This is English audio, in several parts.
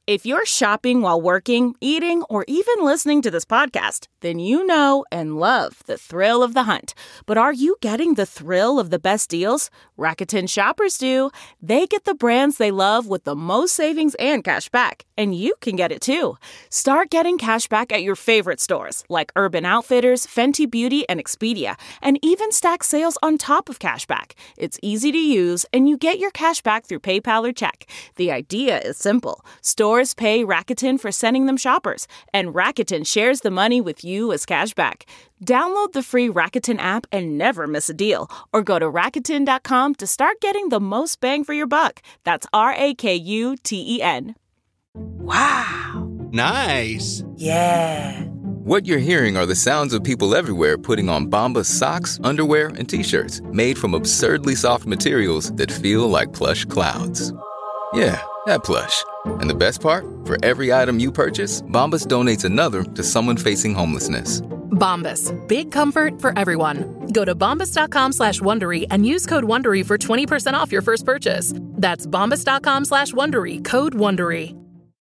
If you're shopping while working, eating, or even listening to this podcast, then you know and love the thrill of the hunt. But are you getting the thrill of the best deals? Rakuten shoppers do. They get the brands they love with the most savings and cash back. And you can get it too. Start getting cash back at your favorite stores like Urban Outfitters, Fenty Beauty, and Expedia, and even stack sales on top of cash back. It's easy to use, and you get your cash back through PayPal or check. The idea is simple. Stores pay Rakuten for sending them shoppers, and Rakuten shares the money with you as cash back. Download the free Rakuten app and never miss a deal, or go to Rakuten.com to start getting the most bang for your buck. That's Rakuten. Wow. Nice. Yeah. What you're hearing are the sounds of people everywhere putting on Bombas socks, underwear, and T-shirts made from absurdly soft materials that feel like plush clouds. Yeah, that plush. And the best part? For every item you purchase, Bombas donates another to someone facing homelessness. Bombas. Big comfort for everyone. Go to bombas.com/Wondery and use code Wondery for 20% off your first purchase. That's bombas.com/Wondery. Code Wondery.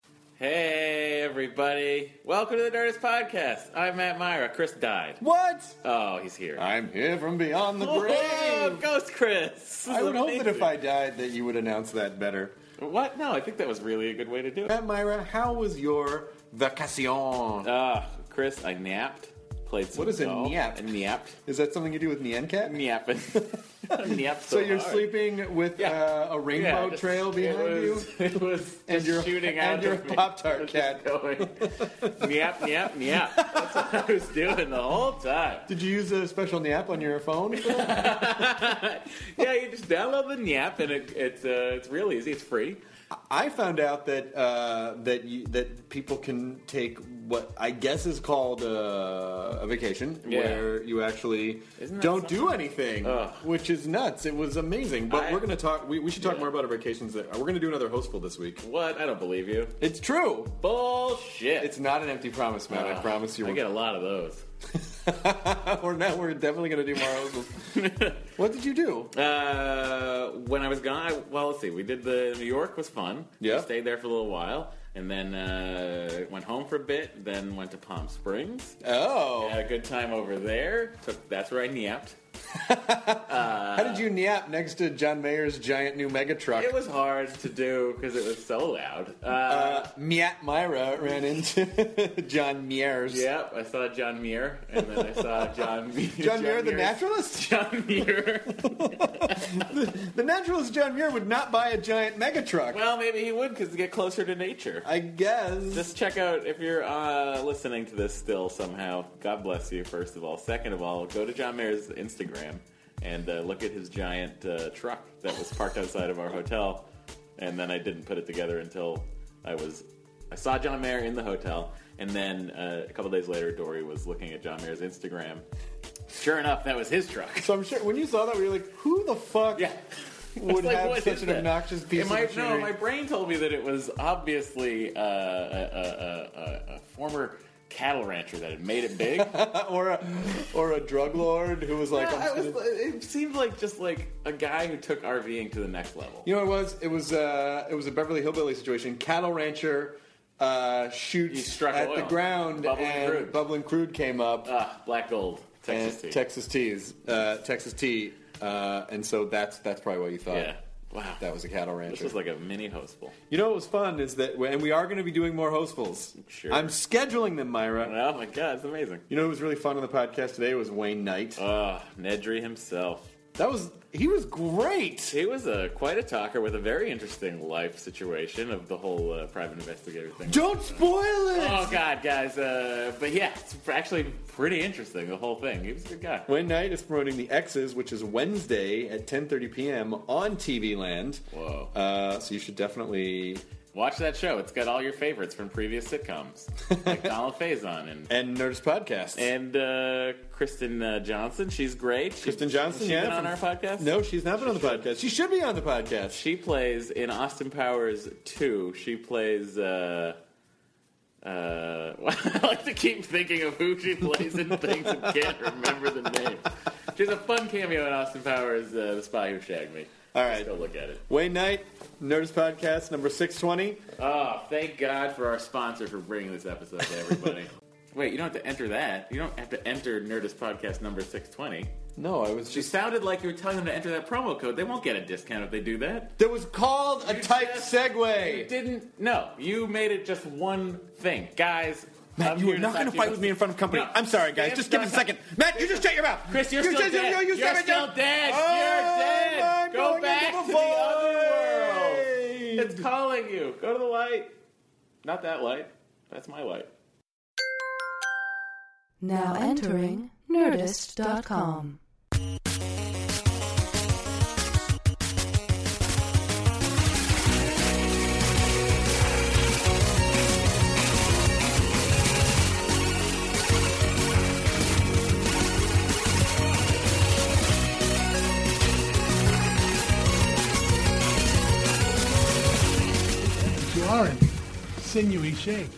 Hey, everybody. Welcome to the Nerdist Podcast. I'm Matt Myra. Chris died. What? Oh, he's here. I'm here from beyond the Whoa, grave. Ghost Chris. I would hope that if I died that you would announce that better. What? No, I think that was really a good way to do it. Matt Myra, how was your vacation? Chris, I napped. Played some What is a golf. nap? A napped. Is that something you do with Nyan Cat? Napping. Napped So you're hard. sleeping with a rainbow just- trail behind you? It was And just your shooting out and your of me. Pop-Tart Just cat. going, Nyap, nyap, nyap. That's what I was doing the whole time. Did you use a special nap on your phone for that? Yeah, you just download the Nyap, and it's real easy. It's free. I found out that that people can take what I guess is called a vacation, Yeah. where you actually Isn't that don't something? do anything, Ugh. which is nuts. It was amazing. But we're going to talk. We should talk more about our vacations. We're going to do another hostful this week. What? I don't believe you. It's true. Bullshit. It's not an empty promise, Matt. I promise you. I get a lot of those. We're definitely going to do more hostfuls. What did you do? When I was gone, let's see. We did New York was fun. Yeah. We stayed there for a little while. And then went home for a bit. Then went to Palm Springs. Oh. Had a good time over there. That's where I napped. How did you nap next to John Mayer's giant new mega truck? It was hard to do because it was so loud. Matt Myra ran into John Meyer's. Yep, I saw John Muir, and then I saw John John Muir, the naturalist? John Muir. The naturalist John Muir would not buy a giant mega truck. Well, maybe he would because to get closer to nature. I guess. Just check out, if you're listening to this still somehow, God bless you, first of all. Second of all, go to John Mayer's Instagram and look at his giant truck that was parked outside of our hotel. And then I didn't put it together until I saw John Mayer in the hotel. And then a couple days later, Dory was looking at John Mayer's Instagram. Sure enough, that was his truck. So I'm sure when you saw that, we were like, who the fuck Yeah. would Like, have what such is an that? obnoxious piece of machinery? No, my brain told me that it was obviously a former cattle rancher that had made it big. or a drug lord who was like, It seemed like just like a guy who took RVing to the next level. You know what it was? It was a Beverly Hillbilly situation. Cattle rancher He shoots struck at oil. the ground, and Bubbling Crude came up. Black Gold, Texas and tea. Texas tea, and so that's probably what you thought. Yeah. Wow. That was a cattle rancher. This was like a mini hostful. You know what was fun is that, and we are going to be doing more hostfuls. Sure. I'm scheduling them, Myra. Oh my God, it's amazing. You know what was really fun on the podcast today was Wayne Knight. Nedry himself. He was great. He was quite a talker with a very interesting life situation of the whole private investigator thing. Don't spoil it! Oh God, guys! But yeah, it's actually pretty interesting. The whole thing. He was a good guy. Wayne Knight is promoting The X's, which is Wednesday at 10:30 p.m. on TV Land. Whoa! So you should definitely watch that show. It's got all your favorites from previous sitcoms, like Donald Faison and Nerdist Podcast and Kristen Johnson. She's great. Kristen Johnson, she's yeah, been on our podcast. No, she's not been on the podcast. She should be on the podcast. She plays in Austin Powers 2. She plays. I like to keep thinking of who she plays in things and can't remember the name. She has a fun cameo in Austin Powers, The Spy Who Shagged Me. All right. Go look at it. Wayne Knight, Nerdist Podcast, number 620. Oh, thank God for our sponsor for bringing this episode to everybody. Wait, you don't have to enter that. You don't have to enter Nerdist Podcast number 620. No, I was You just... sounded like you were telling them to enter that promo code. They won't get a discount if they do that. That was called a typed segue. You didn't. No, you made it just one thing. Guys, Matt, I'm you here are not stop going to you. fight with me in front of company. No. I'm sorry, guys. Just give me a second. Matt, you just shut your mouth. Chris, you're still dead. You're still dead. You're dead. Go back to the other world. It's calling you. Go to the light. Not that light. That's my light. Now entering Nerdist.com. You are in sinewy shape.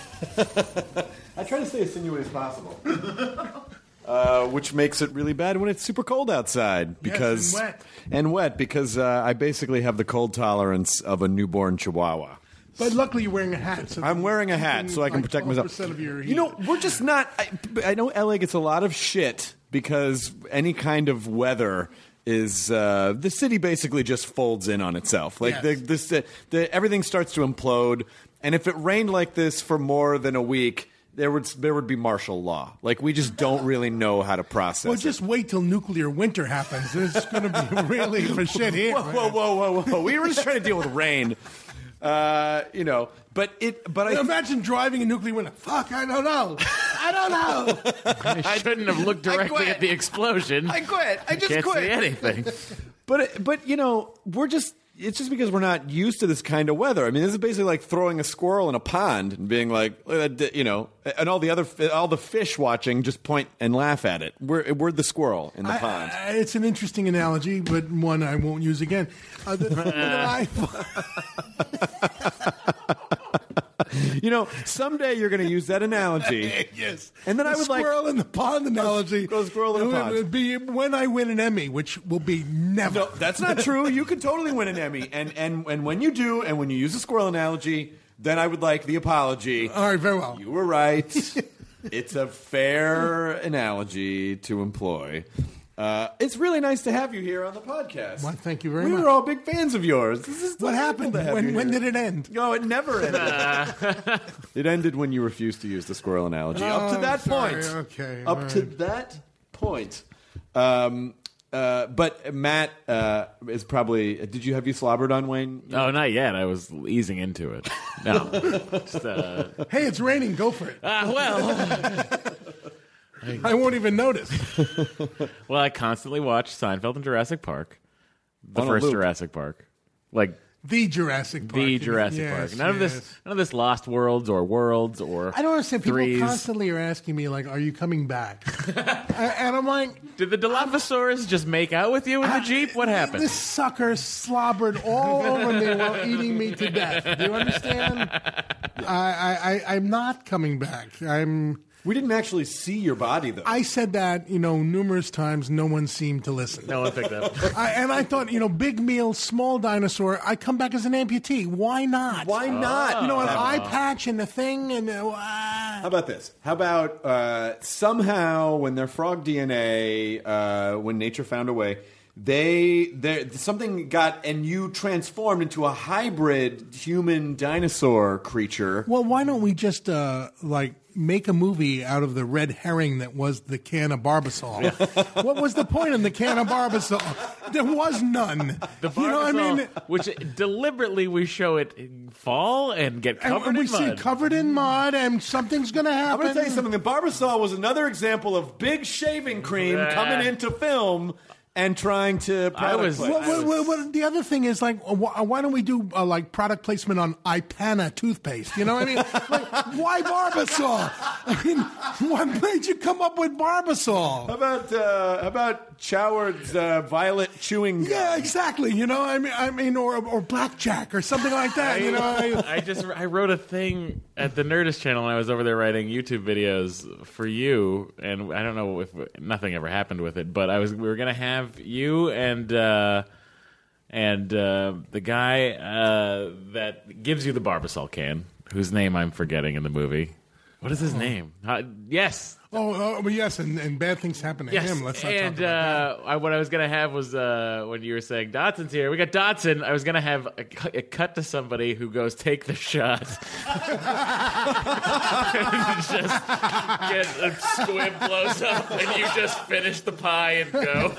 I try to stay as sinewy as possible. Which makes it really bad when it's super cold outside. Because, and wet. Because I basically have the cold tolerance of a newborn chihuahua. But luckily you're wearing a hat. So I'm wearing a hat so I can protect myself. 12% of your heat. You know, we're just not... I know LA gets a lot of shit because any kind of weather... is the city basically just folds in on itself. Like Yes. everything starts to implode, and if it rained like this for more than a week, there would be martial law. Like we just don't really know how to process. Well, just wait till nuclear winter happens. It's going to be really for shit here. Whoa! We were just trying to deal with rain, you know. But Imagine driving a nuclear winter. Fuck, I don't know. I shouldn't have looked directly at the explosion. I quit. I just Can't quit. see anything. But you know, it's just because we're not used to this kind of weather. I mean, this is basically like throwing a squirrel in a pond and being like, you know, and all the fish watching just point and laugh at it. We're the squirrel in the pond. It's an interesting analogy, but one I won't use again. You know, someday you're going to use that analogy. Yes. And then the I would like... squirrel in the pond analogy. Go squirrel in the pond. It would be when I win an Emmy, which will be never. No, that's not true. You could totally win an Emmy. And when you do, and when you use the squirrel analogy, then I would like the apology. All right, very well. You were right. It's a fair analogy to employ. It's really nice to have you here on the podcast. Well, thank you very much. We were all big fans of yours. This is What happened? When did it end? No, it never ended. It ended when you refused to use the squirrel analogy. Up to that sorry. point. Okay. Up all to right. that point. But Matt is probably... Have you slobbered on Wayne? Oh, not yet. I was easing into it. No. Just, Hey, it's raining. Go for it. well, I won't even notice. I constantly watch Seinfeld and Jurassic Park. The On a first loop. Jurassic Park. Like The Jurassic Park. the Jurassic Park. Yes, None of this Lost Worlds or I don't understand. People Threes. constantly are asking me, like, are you coming back? And I'm like, Did the Dilophosaurus just make out with you in the Jeep? What happened? this sucker slobbered all over me while eating me to death. Do you understand? I'm not coming back. We didn't actually see your body, though. I said that, numerous times. No one seemed to listen. No one picked up. And I thought, big meal, small dinosaur. I come back as an amputee. Why not? Why not? An eye patch and the thing, and How about this? How about somehow when their frog DNA, when nature found a way, something got, and you transformed into a hybrid human dinosaur creature. Well, why don't we just make a movie out of the red herring that was the can of Barbasol? What was the point in the can of Barbasol? There was none. The You know what I mean? which deliberately we show it fall and get covered And we in see mud. it covered in mud, and something's going to I'm happen. going to tell you something. The Barbasol was another example of big shaving cream coming into film and trying to product place. Well, the other thing is, why don't we do product placement on Ipana toothpaste? You know what I mean? Why Barbasol? I mean, what made you come up with Barbasol? How about Choward's violet chewing gum? Yeah, exactly. I mean, or blackjack or something like that. I wrote a thing at the Nerdist channel when I was over there writing YouTube videos for you, and I don't know if nothing ever happened with it, but we were gonna have you and And the guy that gives you the Barbasol can, whose name I'm forgetting in the movie. What is his name? Yes. But yes, and bad things happen to him. Let's not and talk about that. what I was going to have was when you were saying Dotson's here, we got Dotson. I was going to have a cut to somebody who goes, take the shot. And just get a squib blows up, and you just finish the pie and go.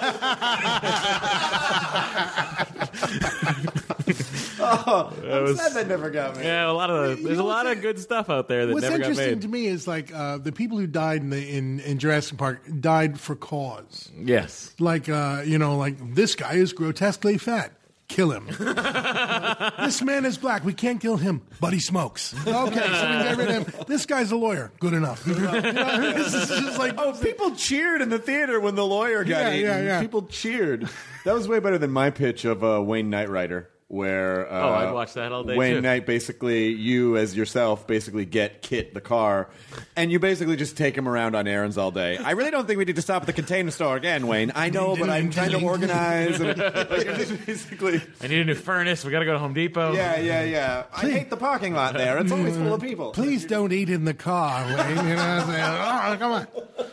I'm sad that never got me. Yeah, there's a lot of good stuff out there that What's never got interesting made. to me is like the people who died in Jurassic Park died for cause. Yes. Like like this guy is grotesquely fat. Kill him. This man is black. We can't kill him, but he smokes. Okay, so we can get rid of him. This guy's a lawyer. Good enough. This is just like People cheered in the theater when the lawyer got eaten. Yeah. People cheered. That was way better than my pitch of Wayne Knight Rider. Where I'd watch that all day, Wayne too. Knight, basically, you as yourself basically get Kit the car, and you basically just take him around on errands all day. I really don't think we need to stop at the Container Store again, Wayne. I know, but I'm trying to organize. And, you're just basically, I need a new furnace. We got to go to Home Depot. yeah. I hate the parking lot there. It's always full of people. please don't eat in the car, Wayne. Come on.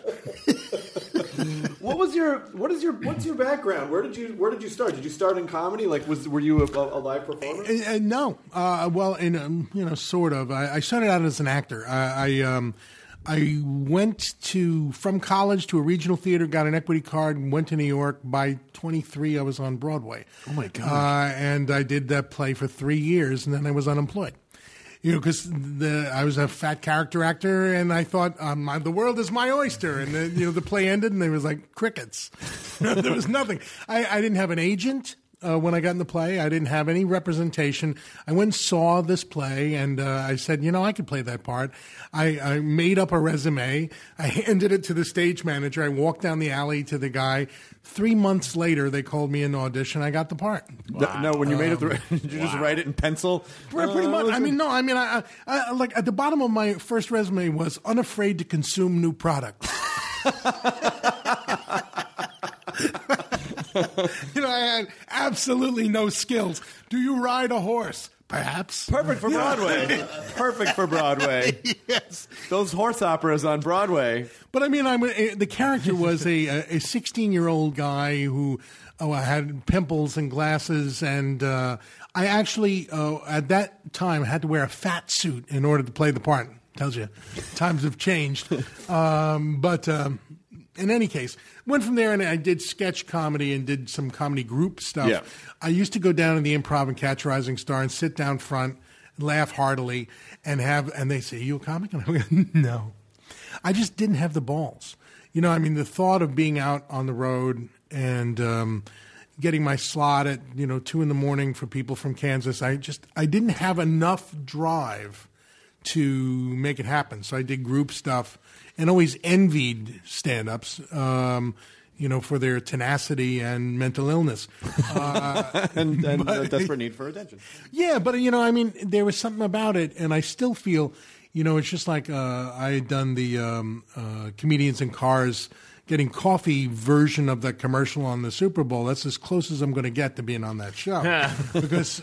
What's your background? Where did you start? Did you start in comedy? Like, were you a live performer? No. Well, sort of. I started out as an actor. I went from college to a regional theater, got an equity card, and went to New York. By 23, I was on Broadway. Oh my God! And I did that play for 3 years, and then I was unemployed. Because I was a fat character actor, and I thought the world is my oyster. And the play ended, and there was like crickets. There was nothing. I didn't have an agent when I got in the play. I didn't have any representation. I went and saw this play, and I said, I could play that part. I made up a resume. I handed it to the stage manager. I walked down the alley to the guy. 3 months later, they called me in audition. I got the part. Wow. No, when you made it, did you just write it in pencil? Pretty much. I like at the bottom of my first resume was unafraid to consume new products. I had absolutely no skills. Do you ride a horse? Perhaps. Perfect for Broadway. Perfect for Broadway. Yes. Those horse operas on Broadway. But the character was a 16-year-old guy who had pimples and glasses, and I actually, at that time, had to wear a fat suit in order to play the part. Tells you, times have changed. But in any case, went from there and I did sketch comedy and did some comedy group stuff. Yeah. I used to go down to the Improv and Catch a Rising Star and sit down front, laugh heartily, and they say, "Are you a comic?" And I go, "No." I just didn't have the balls. The thought of being out on the road and getting my slot at 2 a.m. for people from Kansas, I didn't have enough drive to make it happen. So I did group stuff and always envied stand-ups, for their tenacity and mental illness. and a desperate need for attention. Yeah, but, there was something about it, and I still feel, it's just like I had done the Comedians in Cars Getting Coffee version of the commercial on the Super Bowl. That's as close as I'm going to get to being on that show. Because,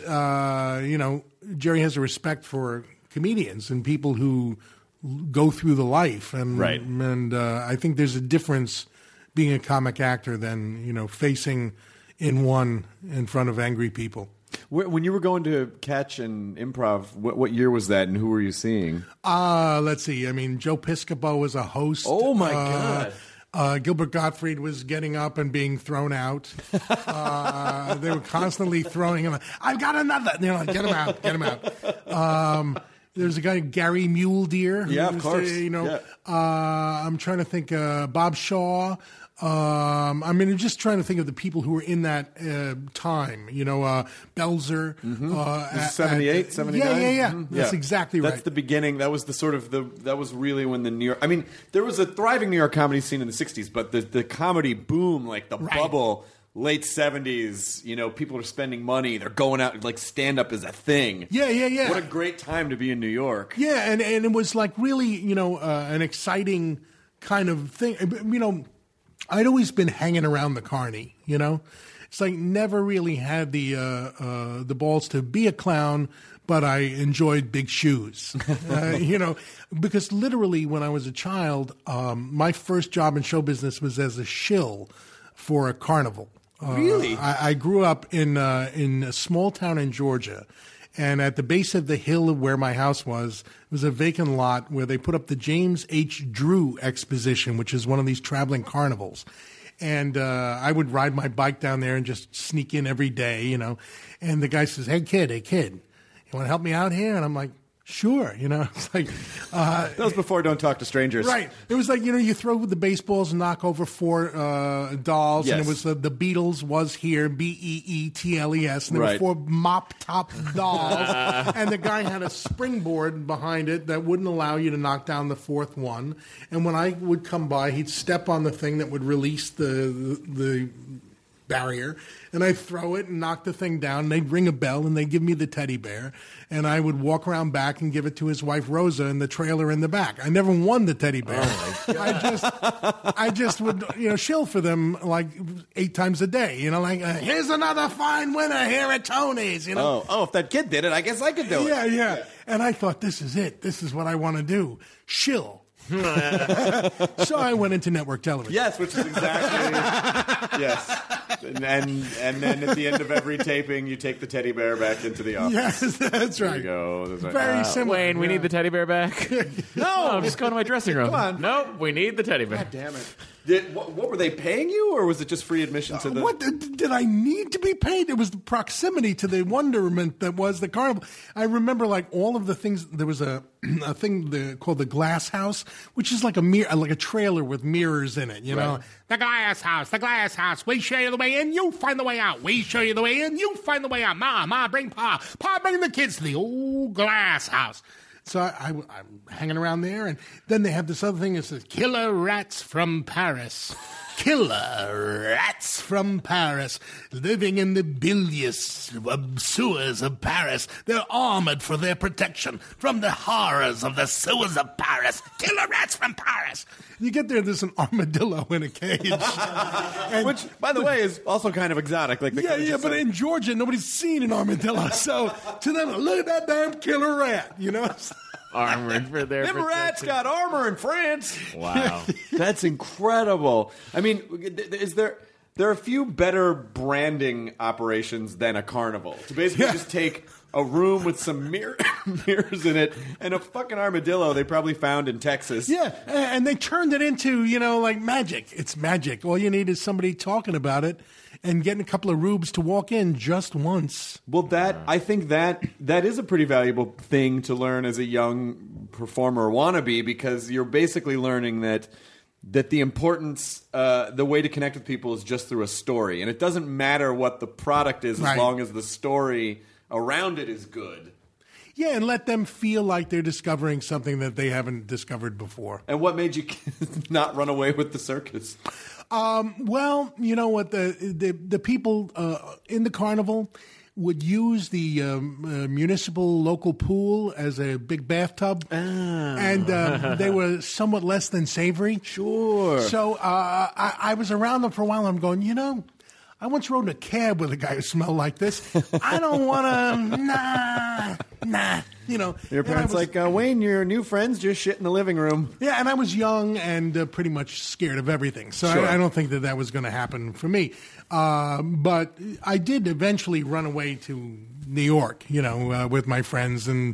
Jerry has a respect for comedians and people who go through the life. And, right. And I think there's a difference being a comic actor than, facing in front of angry people. When you were going to Catch and Improv, what year was that, and who were you seeing? Let's see. Joe Piscopo was a host. Oh, my God. Gilbert Gottfried was getting up and being thrown out. They were constantly throwing him. I've got another. Get him out. Get him out. There's a guy, Gary Mule-Deer. Yeah, of course. I'm trying to think. Bob Shaw. Just trying to think of the people who were in that time. Belzer. Mm-hmm. 78, 79? Yeah. Mm-hmm. That's exactly right. That's the beginning. That was that was really when the New York. There was a thriving New York comedy scene in the '60s, but the comedy boom, like the bubble. Late 70s, people are spending money. They're going out, like stand-up is a thing. Yeah. What a great time to be in New York. Yeah, and it was like really, an exciting kind of thing. I'd always been hanging around the Carney, It's like never really had the balls to be a clown, but I enjoyed big shoes. Because literally when I was a child, my first job in show business was as a shill for a carnival. Really? I grew up in a small town in Georgia. And at the base of the hill where my house was a vacant lot where they put up the James H. Drew Exposition, which is one of these traveling carnivals. And I would ride my bike down there and just sneak in every day, And the guy says, hey, kid, you want to help me out here? And I'm like, sure, It's like that was before Don't Talk to Strangers, right? It was like you throw with the baseballs and knock over 4 dolls, yes. and it was the Beatles was here, Beetles, and there right. were 4 mop top dolls, and the guy had a springboard behind it that wouldn't allow you to knock down the 4th one. And when I would come by, he'd step on the thing that would release the barrier, and I'd throw it and knock the thing down, and they'd ring a bell, and they'd give me the teddy bear, and I would walk around back and give it to his wife, Rosa, in the trailer in the back. I never won the teddy bear. I just would, shill for them like 8 times a day, here's another fine winner here at Tony's, Oh, if that kid did it, I guess I could do it. Yeah. And I thought, this is it. This is what I want to do. Shill. So I went into network television. Yes, which is exactly yes. And then at the end of every taping, you take the teddy bear back into the office. Yes, that's right. There you go. That's right. Very similar. Wayne, we need the teddy bear back. No, I'm just going to my dressing room. Come on. Nope, we need the teddy bear. God damn it. What were they paying you, or was it just free admission to the... What did I need to be paid? It was the proximity to the wonderment that was the carnival. I remember all of the things. There was a thing called the Glass House, which is like a trailer with mirrors in it, Right. The Glass House. We show you the way in, you find the way out. We show you the way in, you find the way out. Ma, bring Pa. Pa, bring the kids to the old Glass House. So I'm hanging around there, and then they have this other thing that says, Killer Rats from Paris. Killer Rats from Paris, living in the bilious sewers of Paris. They're armored for their protection from the horrors of the sewers of Paris. Killer Rats from Paris. You get there, there's an armadillo in a cage. Which, by the way, is also kind of exotic. But in Georgia, nobody's seen an armadillo. So to them, look at that damn killer rat, Armored for their Them protection. rats got armor in France. Wow. That's incredible. I mean, there are a few better branding operations than a carnival. To basically just take a room with some mirrors in it and a fucking armadillo they probably found in Texas. Yeah, and they turned it into, like magic. It's magic. All you need is somebody talking about it and getting a couple of rubes to walk in just once. Well, I think that is a pretty valuable thing to learn as a young performer wannabe, because you're basically learning that the importance, the way to connect with people is just through a story. And it doesn't matter what the product is as long as the story around it is good. Yeah, and let them feel like they're discovering something that they haven't discovered before. And what made you not run away with the circus? Well, you know what? The people in the carnival would use the municipal local pool as a big bathtub, and they were somewhat less than savory. Sure. So I was around them for a while, and I'm going, I once rode in a cab with a guy who smelled like this. I don't want to, nah. Your parents Wayne, your new friends just shit in the living room. Yeah, and I was young and pretty much scared of everything. So Sure. I don't think that was going to happen for me. But I did eventually run away to New York, with my friends and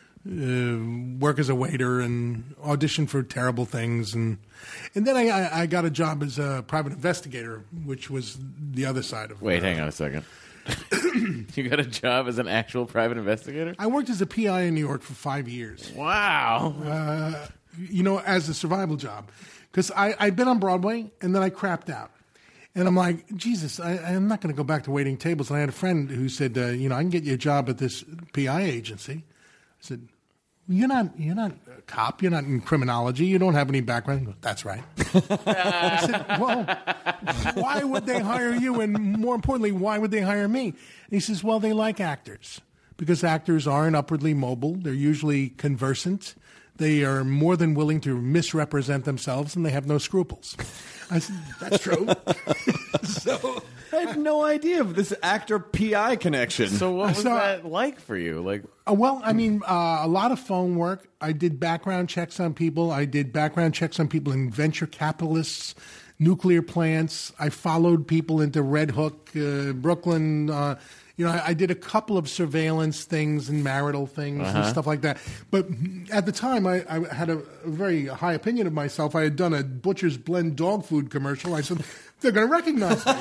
work as a waiter and audition for terrible things. And then I got a job as a private investigator, which was the other side of it. Wait, hang on a second. You got a job as an actual private investigator? I worked as a PI in New York for 5 years. Wow. As a survival job. Because I'd been on Broadway, and then I crapped out. And I'm like, Jesus, I'm not going to go back to waiting tables. And I had a friend who said, I can get you a job at this PI agency. I said, you're not a cop. You're not in criminology. You don't have any background. He goes, that's right. I said, well, why would they hire you? And more importantly, why would they hire me? And he says, well, they like actors because actors aren't upwardly mobile. They're usually conversant. They are more than willing to misrepresent themselves, and they have no scruples. I said, that's true. I had no idea of this actor-PI connection. So what was So- that like for you? Like, Well, I mean, a lot of phone work. I did background checks on people. I did background checks on people in venture capitalists, nuclear plants. I followed people into Red Hook, Brooklyn. I did a couple of surveillance things and marital things and stuff like that. But at the time, I had a very high opinion of myself. I had done a Butcher's Blend dog food commercial. I said, they're going to recognize me.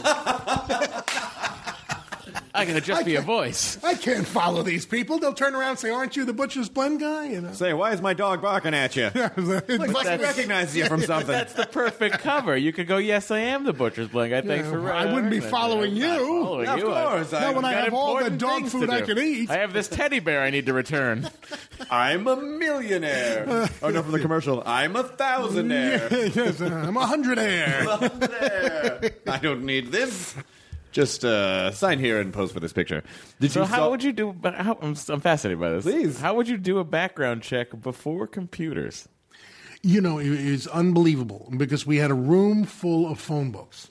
I gotta just be a voice. I can't follow these people. They'll turn around and say, aren't you the Butcher's Blend guy? You know? Say, why is my dog barking at you? Like he recognizes you from something. That's the perfect cover. You could go, yes, I am the Butcher's Blend guy. Thanks for I wouldn't be following you. Of course. No, when I got have all the important dog things food to I do. can eat. I have this teddy bear I need to return. I'm a millionaire. Oh, no, from the commercial. I'm a thousandaire. Yes, I'm 100-aire. I don't need this. Just sign here and pose for this picture. So how would you do? I'm fascinated by this. Please. How would you do a background check before computers? You know, it is unbelievable because we had a room full of phone books.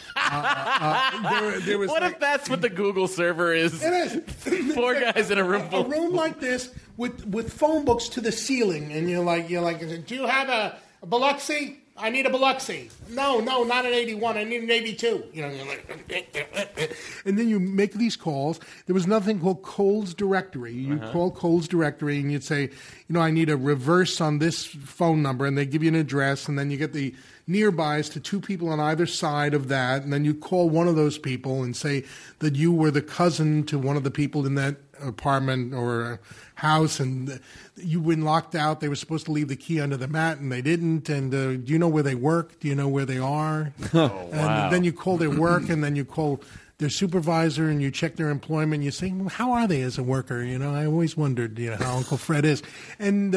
There was What if that's what the Google server is? It is. 4 guys in a room full. A room like this with phone books to the ceiling, and you're like, do you have a Biloxi? I need a Biloxi. No, not an 81. I need an 82. You know, you're like, and then you make these calls. There was nothing called Cole's Directory. You call Cole's Directory and you'd say, I need a reverse on this phone number, and they give you an address, and then you get the nearbys to 2 people on either side of that, and then you call one of those people and say that you were the cousin to one of the people in that apartment or house, and you've been locked out. They were supposed to leave the key under the mat, and they didn't. And do you know where they work? Do you know where they are? And then you call their work, and then you call their supervisor, and you check their employment. You say, well, how are they as a worker? I always wondered, how Uncle Fred is. And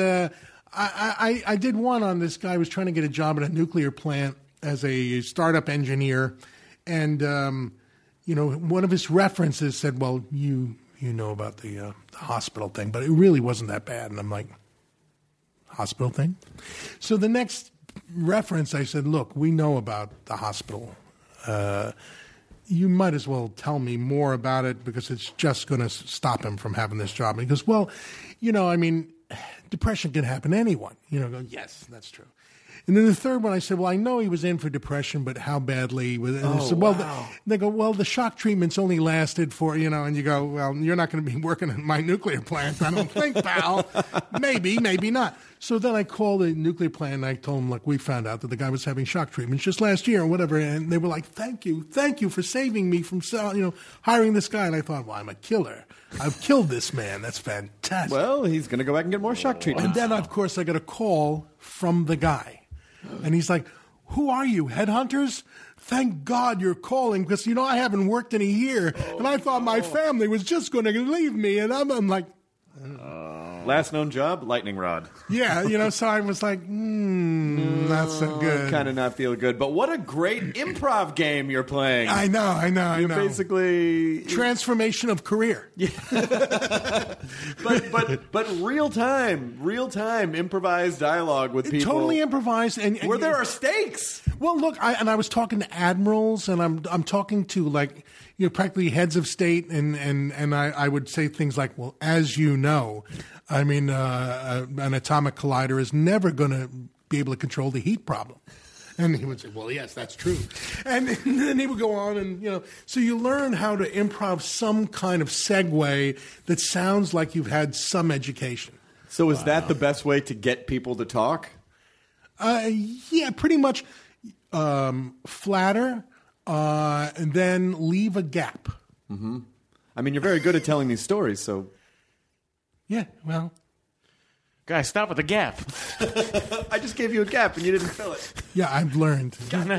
I did one on this guy who was trying to get a job at a nuclear plant as a startup engineer, and one of his references said, well, you know about the hospital thing, but it really wasn't that bad. And I'm like, hospital thing? So the next reference, I said, look, we know about the hospital. You might as well tell me more about it because it's just going to stop him from having this job. And he goes, well, depression can happen to anyone. I go, yes, that's true. And then the third one, I said, well, I know he was in for depression, but how badly? And I said, well, they go, well, the shock treatments only lasted for, and you go, well, you're not going to be working at my nuclear plant, I don't think, pal. Maybe not. So then I called the nuclear plant and I told them, look, we found out that the guy was having shock treatments just last year or whatever. And they were like, thank you for saving me from, hiring this guy. And I thought, well, I'm a killer. I've killed this man. That's fantastic. Well, he's going to go back and get more shock treatment. And then, of course, I got a call from the guy. And he's like, who are you, headhunters? Thank God you're calling because, I haven't worked in a year. And I thought my family was just going to leave me. And I'm like... Last known job, lightning rod. Yeah, so I was like, not so good. Kind of not feel good. But what a great improv game you're playing. I know. Basically... Transformation of career. Yeah. but real time improvised dialogue with people. Totally improvised. And where there are stakes. Well, look, I was talking to admirals, and I'm talking to practically heads of state, and I would say things like, well, as you know, I mean, an atomic collider is never going to be able to control the heat problem. And he would say, well, yes, that's true. And then he would go on and, so you learn how to improv some kind of segue that sounds like you've had some education. So is that the best way to get people to talk? Yeah, pretty much flatter and then leave a gap. Mm-hmm. I mean, you're very good at telling these stories, so... Yeah, well... Guys, stop with the gap. I just gave you a gap and you didn't fill it. Yeah, I've learned.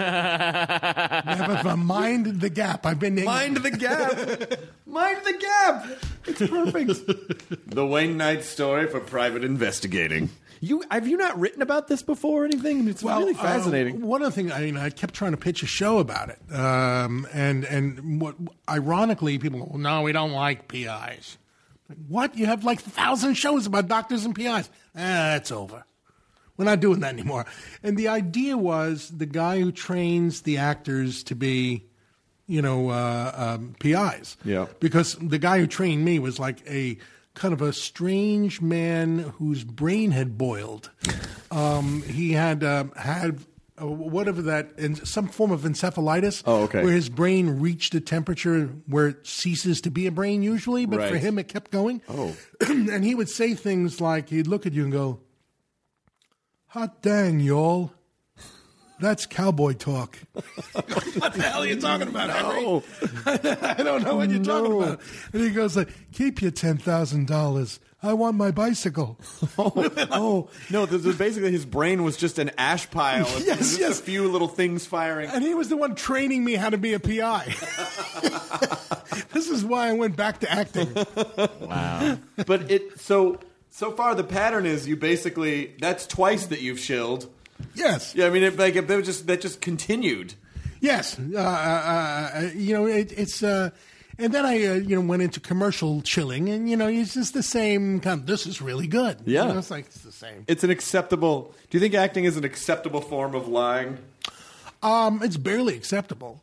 Mind the gap. I've been... Mind the gap. Mind the gap. It's perfect. The Wayne Knight story for private investigating. Have you not written about this before or anything? It's really fascinating. One other thing, I kept trying to pitch a show about it. And what, ironically, people go, no, we don't like PIs. What? You have 1,000 shows about doctors and PIs. That's over. We're not doing that anymore. And the idea was the guy who trains the actors to be PIs. Yeah. Because the guy who trained me was like a kind of a strange man whose brain had boiled. He had whatever that, some form of encephalitis. Oh, okay. Where his brain reached a temperature where it ceases to be a brain usually, but for Right. him it kept going. Oh. And he would say things like, he'd look at you and go, "Hot dang, y'all. That's cowboy talk." What the hell are you talking about, Henry? I don't know what you're talking about. And he goes like, "Keep your $10,000. I want my bicycle." Oh, no, basically his brain was just an ash pile. Yes, just a few little things firing. And he was the one training me how to be a PI. This is why I went back to acting. Wow. But so far the pattern is you basically, that's twice that you've shilled. Yes. Yeah, I mean, that just continued. Yes. And then I, went into commercial chilling, and, it's just the same kind of, this is really good. Yeah. It's like, it's the same. It's an acceptable. Do you think acting is an acceptable form of lying? It's barely acceptable.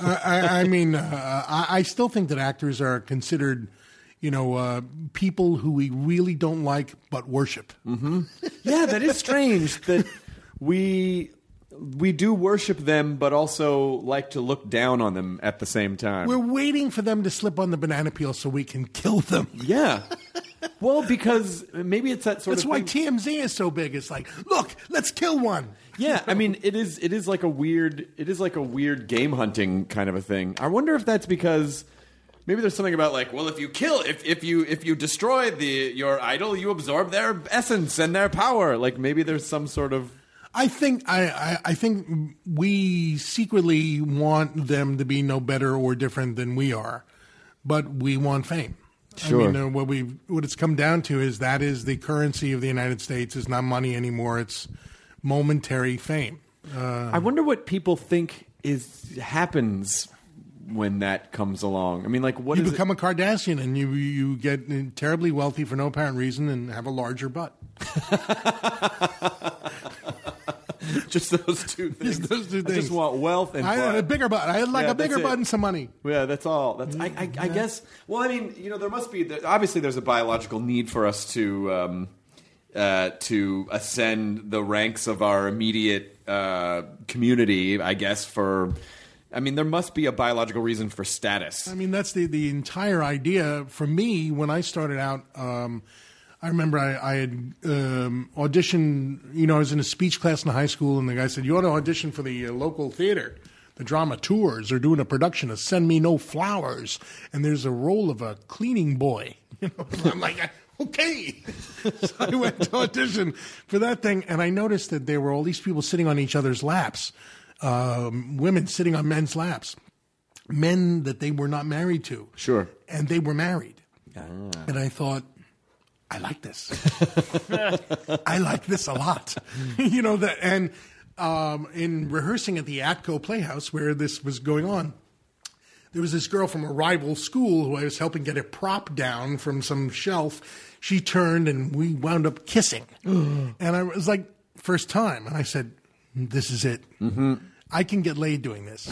I still think that actors are considered, people who we really don't like but worship. Mm-hmm. Yeah, that is strange that we do worship them, but also like to look down on them at the same time. We're waiting for them to slip on the banana peel so we can kill them. Yeah. Well, because maybe it's that sort That's of why thing. TMZ is so big. It's like, look, let's kill one. Yeah, I mean, it is like a weird game hunting kind of a thing. I wonder if that's because maybe there's something about like, well, if you destroy your idol, you absorb their essence and their power. Like maybe there's some sort of. I think we secretly want them to be no better or different than we are, but we want fame. Sure. I mean, what it's come down to is that is the currency of the United States is not money anymore. It's momentary fame. I wonder what people think happens when that comes along. I mean, like, what you is become a Kardashian and you get terribly wealthy for no apparent reason and have a larger butt. Just those two things. Just those two I things. just want wealth and A bigger butt. I like a bigger butt and some money. Yeah, that's all. That's I guess. Well, I mean, there must be. Obviously, there's a biological need for us to ascend the ranks of our immediate community. I guess there must be a biological reason for status. I mean, that's the entire idea. For me, when I started out, I remember I had auditioned, I was in a speech class in high school, and the guy said, "You ought to audition for the local theater. The Drama Tours are doing a production of Send Me No Flowers, and there's a role of a cleaning boy." I'm like, okay. So I went to audition for that thing, and I noticed that there were all these people sitting on each other's laps, women sitting on men's laps, men that they were not married to. Sure. And they were married. And I thought, I like this. I like this a lot. In rehearsing at the Atco Playhouse where this was going on, there was this girl from a rival school who I was helping get a prop down from some shelf. She turned and we wound up kissing. And I was like, first time. And I said, this is it. Mm-hmm. I can get laid doing this.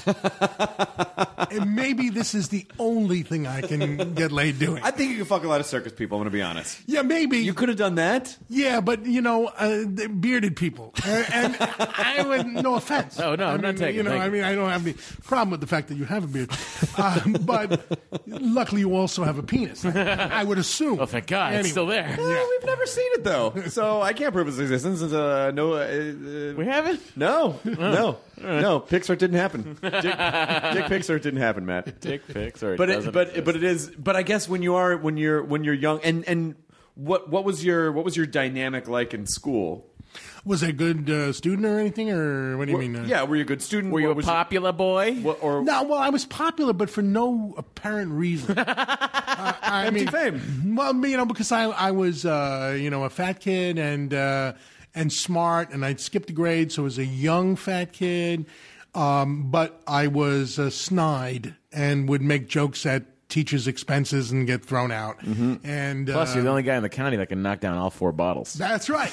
And maybe this is the only thing I can get laid doing. I think you can fuck a lot of circus people, I'm going to be honest. Yeah, maybe. You could have done that. Yeah, but, they're bearded people. And I would, no offense. Oh, no, I'm not taking it. I don't have any problem with the fact that you have a beard. But luckily you also have a penis. I would assume. Oh, thank God. It's still there. We've never seen it, though. So I can't prove its existence. We haven't? No. No, Pixar didn't happen. Dick Pixar didn't happen, Matt. Dick pics or But it is. But I guess when you're young, and what was your dynamic like in school? Was I a good student or anything, or what do you mean? Yeah, were you a good student? Were you a popular boy? I was popular, but for no apparent reason. Empty fame. Well, because I was a fat kid and smart, and I'd skipped a grade, so I was a young fat kid. But I was snide and would make jokes at teachers' expenses and get thrown out. Mm-hmm. And plus, you're the only guy in the county that can knock down all 4 bottles. That's right.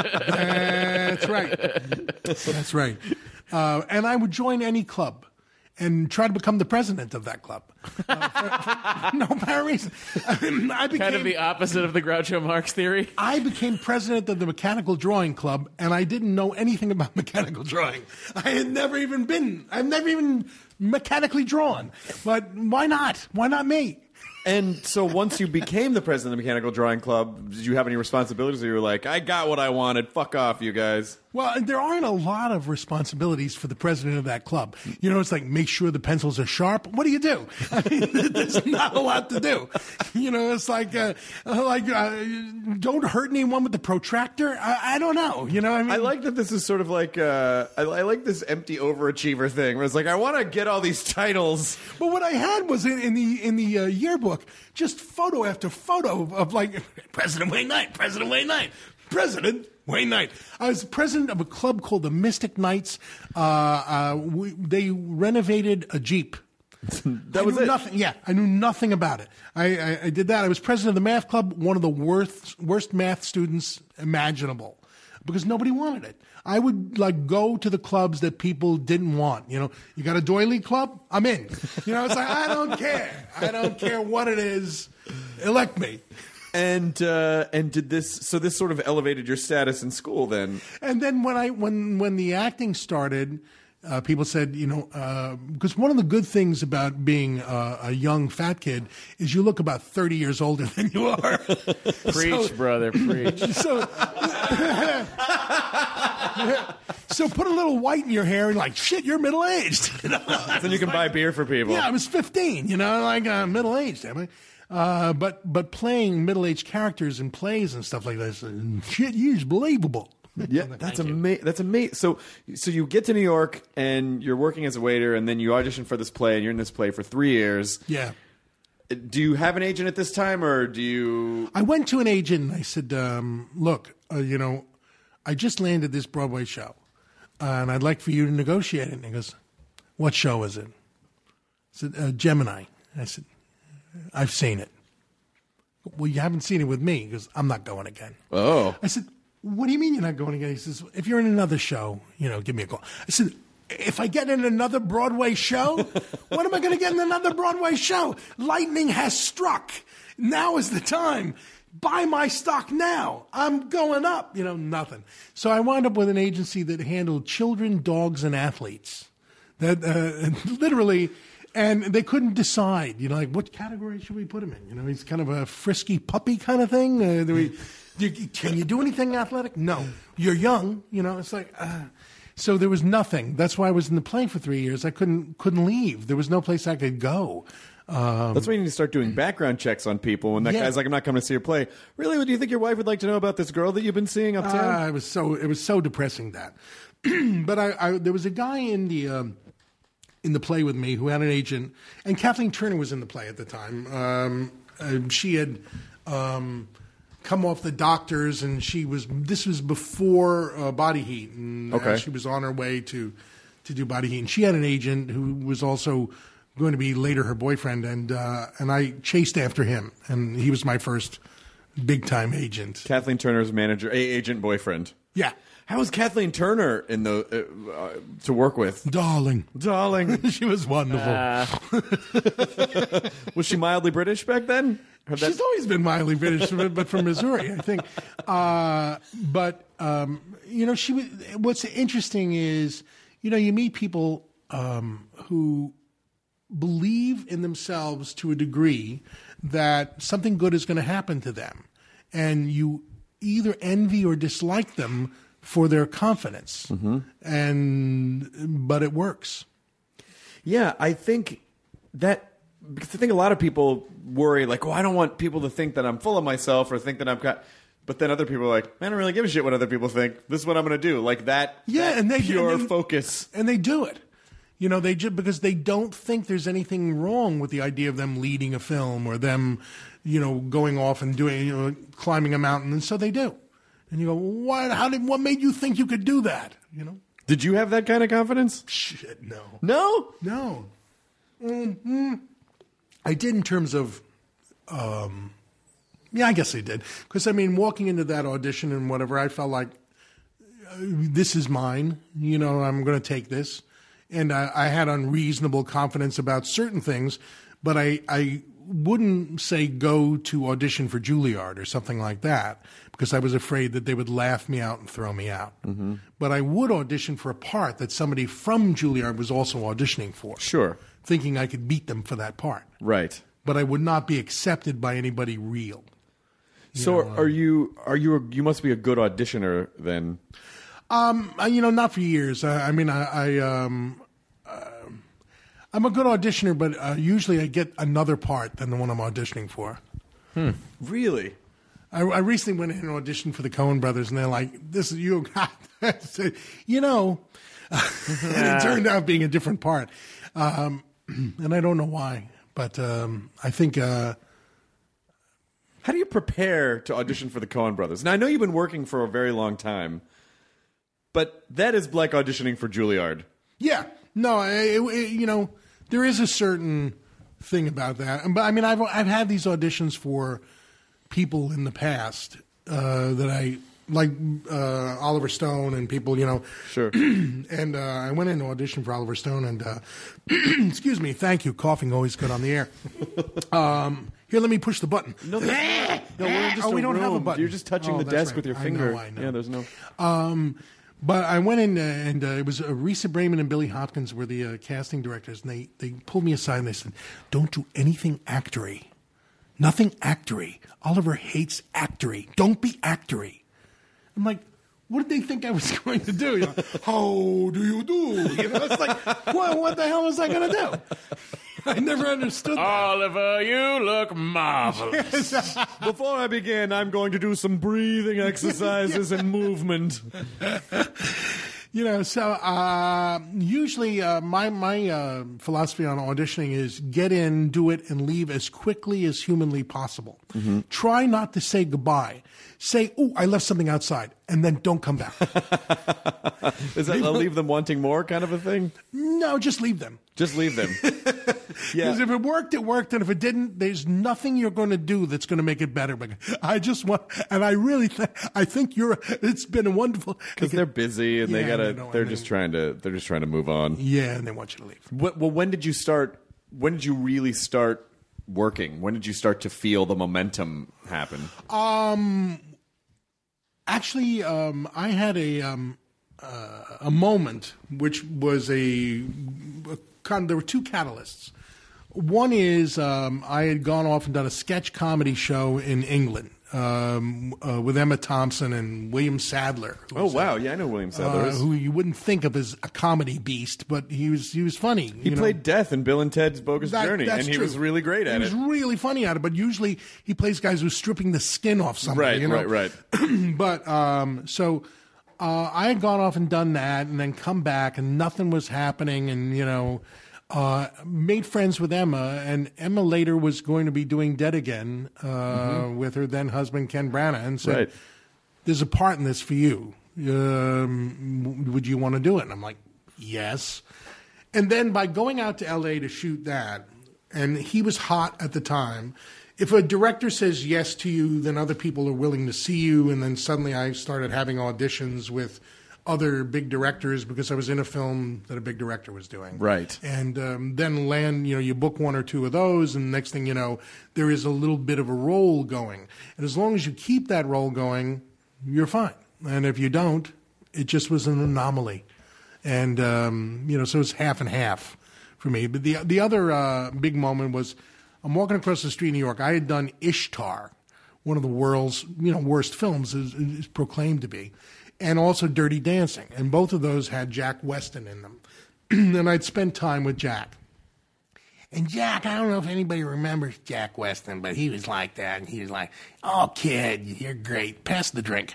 That's right. And I would join any club. and try to become the president of that club. For no apparent reason. I became, Kind of the opposite of the Groucho Marx theory. I became president of the mechanical drawing club, and I didn't know anything about mechanical drawing. I've never even mechanically drawn. But why not? Why not me? And so once you became the president of the Mechanical Drawing Club, did you have any responsibilities? Or you were like, I got what I wanted. Fuck off, you guys. Well, there aren't a lot of responsibilities for the president of that club. You know, it's like make sure the pencils are sharp. What do you do? I mean, there's not a lot to do. You know, it's like don't hurt anyone with the protractor. I don't know. You know, I like that this is sort of like I like this empty overachiever thing where it's like I want to get all these titles. But what I had was in the yearbook just photo after photo of like President Wayne Knight, President Wayne Knight, President Wayne Knight. I was president of a club called the Mystic Knights. They renovated a Jeep. That was it. Nothing. Yeah, I knew nothing about it. I did that. I was president of the math club, one of the worst math students imaginable, because nobody wanted it. I would like go to the clubs that people didn't want. You know, you got a doily club? I'm in. You know, it's like I don't care. I don't care what it is. Elect me. And did this? So this sort of elevated your status in school, then. And then when the acting started, people said, you know, because one of the good things about being a young fat kid is you look about 30 years older than you are. Preach, brother, preach. So put a little white in your hair and like, shit, you're middle aged. You know? Then you can buy beer for people. Yeah, I was 15. You know, like middle aged. Am I? But playing middle-aged characters in plays and stuff like this, shit, is believable. Yeah, that's amazing. That's amazing. So you get to New York and you're working as a waiter, and then you audition for this play, and you're in this play for 3 years. Yeah. Do you have an agent at this time, or do you? I went to an agent and I said, "Look, you know, I just landed this Broadway show, and I'd like for you to negotiate it." And he goes, "What show is it?" I said, "Gemini." I said, "I've seen it." "Well, you haven't seen it with me." He goes, "I'm not going again." Oh. I said, "What do you mean you're not going again?" He says, "If you're in another show, you know, give me a call." I said, "If I get in another Broadway show, what am I going to get in another Broadway show? Lightning has struck. Now is the time. Buy my stock now. I'm going up." You know, nothing. So I wound up with an agency that handled children, dogs, and athletes. That literally... And they couldn't decide, you know, like what category should we put him in? You know, he's kind of a frisky puppy kind of thing. Can you do anything athletic? No. You're young, you know. It's like, so there was nothing. That's why I was in the play for 3 years. I couldn't leave. There was no place I could go. That's why you need to start doing background checks on people. When that guy's like, "I'm not coming to see your play." Really? What do you think your wife would like to know about this girl that you've been seeing uptown? It was so depressing that. But there was a guy in the play with me who had an agent, and Kathleen Turner was in the play at the time. She had come off the doctors, and this was before Body Heat, and she was on her way to do Body Heat. And she had an agent who was also going to be later her boyfriend, and I chased after him, and he was my first big-time agent. Kathleen Turner's manager, agent boyfriend. Yeah. How was Kathleen Turner in the to work with? Darling. She was wonderful. Was she mildly British back then? She's always been mildly British, but from Missouri, I think. You know, she was. What's interesting is, you know, you meet people who believe in themselves to a degree that something good is going to happen to them, and you either envy or dislike them for their confidence, but it works. Yeah, I think that, because I think a lot of people worry, like, "Oh, I don't want people to think that I'm full of myself or think that I've got," but then other people are like, "I don't really give a shit what other people think. This is what I'm going to do." Like that, and they pure focus, and they do it. You know, because they don't think there's anything wrong with the idea of them leading a film or them, you know, going off and doing, you know, climbing a mountain, and so they do. And you go, what made you think you could do that? You know? Did you have that kind of confidence? Shit, no. No? No. I did in terms of, yeah, I guess I did. Because, I mean, walking into that audition and whatever, I felt like, this is mine. You know, I'm going to take this. and I had unreasonable confidence about certain things, but I wouldn't say go to audition for Juilliard or something like that because I was afraid that they would laugh me out and throw me out. Mm-hmm. But I would audition for a part that somebody from Juilliard was also auditioning for. Sure. Thinking I could beat them for that part. Right. But I would not be accepted by anybody real. You must be a good auditioner then. Not for years. I'm a good auditioner, but usually I get another part than the one I'm auditioning for. Really? I recently went in and auditioned for the Coen Brothers, and they're like, "This is you." I said, and it turned out being a different part, and I don't know why, but I think. How do you prepare to audition for the Coen Brothers? Now I know you've been working for a very long time, but that is like auditioning for Juilliard. Yeah, no, there is a certain thing about that, but I mean, I've had these auditions for people in the past that I like, Oliver Stone and people, Sure. And I went in to audition for Oliver Stone, and excuse me, thank you, coughing always good on the air. Here, let me push the button. No, we're in just we don't have a button. You're just touching the that's desk right. with your I finger. know. Yeah, there's no. But I went in, and it was Risa Brayman and Billy Hopkins were the casting directors, and they pulled me aside and they said, "Don't do anything actory. Nothing actory. Oliver hates actory. Don't be actory." I'm like, what did they think I was going to do? How do you do? It's like, what the hell was I going to do? I never understood that. Oliver, you look marvelous. Before I begin, I'm going to do some breathing exercises and movement. So usually my philosophy on auditioning is get in, do it, and leave as quickly as humanly possible. Mm-hmm. Try not to say goodbye. Say, "Oh, I left something outside," and then don't come back. Is that a leave them wanting more kind of a thing? No, just leave them. Just leave them. Yeah. Because if it worked, it worked, and if it didn't, there's nothing you're going to do that's going to make it better. But I just want, and I really think it's been a wonderful because they're busy and they're just trying to move on. Yeah, and they want you to leave. Well, when did you start? When did you really start working? When did you start to feel the momentum happen? Actually, I had a moment which was there were two catalysts. One is I had gone off and done a sketch comedy show in England with Emma Thompson and William Sadler. Oh wow, yeah, I know William Sadler. Who you wouldn't think of as a comedy beast, but he was funny. He played Death in Bill and Ted's Bogus Journey, and he true. was really great at it. He was really funny at it, but usually he plays guys who's stripping the skin off somebody. Right. But so I had gone off and done that, and then come back, and nothing was happening, and made friends with Emma, and Emma later was going to be doing Dead Again with her then husband Ken Branagh, and said, Right. "There's a part in this for you. Would you want to do it?" And I'm like, "Yes." And then by going out to L.A. to shoot that, and he was hot at the time. If a director says yes to you, then other people are willing to see you, and then suddenly I started having auditions with other big directors because I was in a film that a big director was doing. Right. And then you book one or two of those, and next thing you know, there is a little bit of a role going. And as long as you keep that role going, you're fine. And if you don't, it just was an anomaly. And, so it's half and half for me. But the other big moment was I'm walking across the street in New York. I had done Ishtar, one of the world's worst films, is proclaimed to be. And also Dirty Dancing. And both of those had Jack Weston in them. And I'd spent time with Jack. And Jack, I don't know if anybody remembers Jack Weston, but he was like that. And he was like, "Oh, kid, you're great. Pass the drink."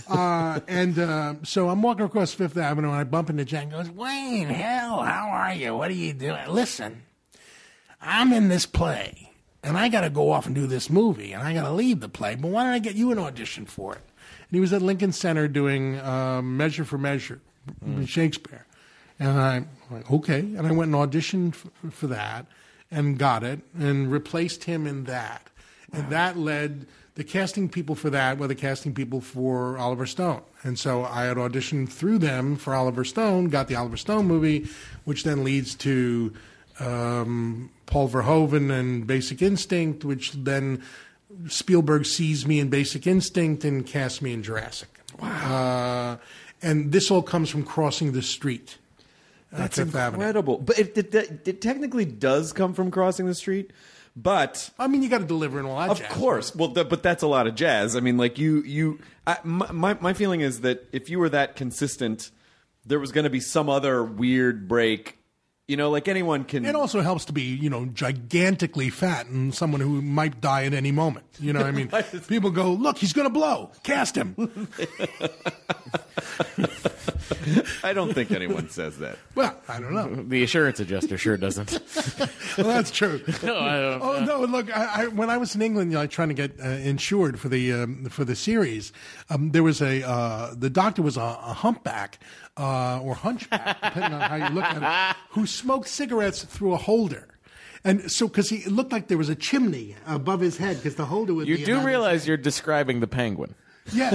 So I'm walking across Fifth Avenue, and I bump into Jack and goes, "Wayne, hell, how are you? What are you doing? Listen, I'm in this play, and I got to go off and do this movie, and I got to leave the play, but why don't I get you an audition for it?" And he was at Lincoln Center doing Measure for Measure, Shakespeare. And I'm like, okay. And I went and auditioned for that and got it and replaced him in that. Wow. And that led the casting people for that were the casting people for Oliver Stone. And so I had auditioned through them for Oliver Stone, got the Oliver Stone movie, which then leads to Paul Verhoeven and Basic Instinct, which then Spielberg sees me in Basic Instinct and casts me in Jurassic. Wow. And this all comes from crossing the street. That's Fifth Avenue. incredible. But it technically does come from crossing the street. But I mean, you got to deliver and all that. of course, well, but that's a lot of jazz. I mean, like my feeling is that if you were that consistent, there was going to be some other weird break. You know, like anyone can. It also helps to be, gigantically fat and someone who might die at any moment. You know what I mean? People go, look, he's going to blow. Cast him. I don't think anyone says that. Well, I don't know. The assurance adjuster sure doesn't. Well, that's true. No, I don't. Oh no! Look, when I was in England, trying to get insured for the series, there was the doctor was a humpback or hunchback, depending on how you look at it, who smoked cigarettes through a holder. And so, because it looked like there was a chimney above his head, because the holder would be. You do realize you're describing the penguin. Yeah.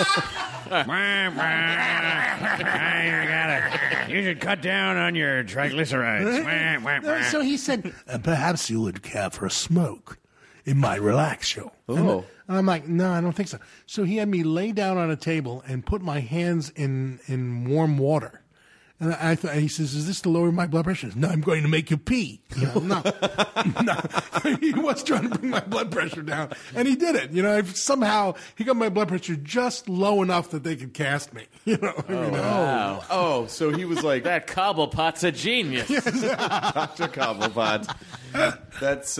You should cut down on your triglycerides. So he said, perhaps you would care for a smoke. It might relax you. Oh. And I'm like, no, I don't think so. So he had me lay down on a table and put my hands in warm water. And he says, is this to lower my blood pressure? No, I'm going to make you pee. No. He was trying to bring my blood pressure down. And he did it. Somehow he got my blood pressure just low enough that they could cast me. Wow. Oh, so he was like, That Cobblepot's a genius. Dr. Cobblepot. That's,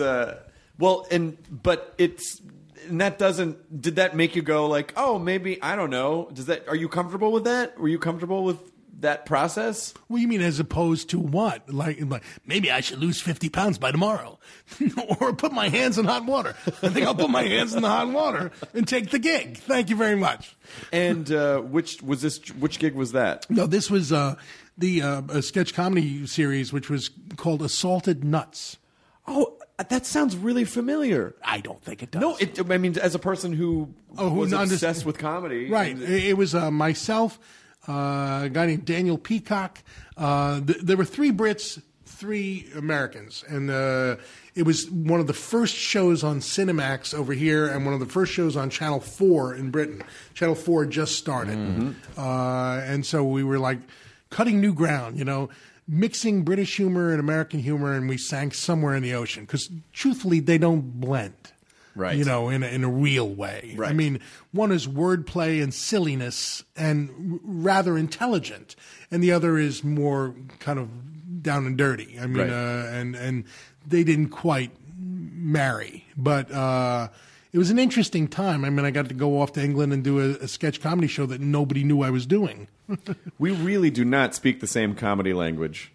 did that make you go like, oh, maybe, I don't know. Are you comfortable with that? Were you comfortable with that process? What do you mean, as opposed to what? Like maybe I should lose 50 pounds by tomorrow. Or put my hands in hot water. I think I'll put my hands in the hot water and take the gig. Thank you very much. And which gig was that? No, this was a sketch comedy series, which was called Assaulted Nuts. Oh, that sounds really familiar. I don't think it does. No, I mean, as a person who was obsessed with comedy. Right. It was myself, a guy named Daniel Peacock. There were 3 Brits, 3 Americans. And it was one of the first shows on Cinemax over here and one of the first shows on Channel 4 in Britain. Channel 4 just started. Mm-hmm. And so we were like cutting new ground, mixing British humor and American humor, and we sank somewhere in the ocean. Because truthfully, they don't blend. Right. In a real way. Right. I mean, one is wordplay and silliness and rather intelligent, and the other is more kind of down and dirty. I mean, right. And they didn't quite marry, but it was an interesting time. I mean, I got to go off to England and do a sketch comedy show that nobody knew I was doing. We really do not speak the same comedy language.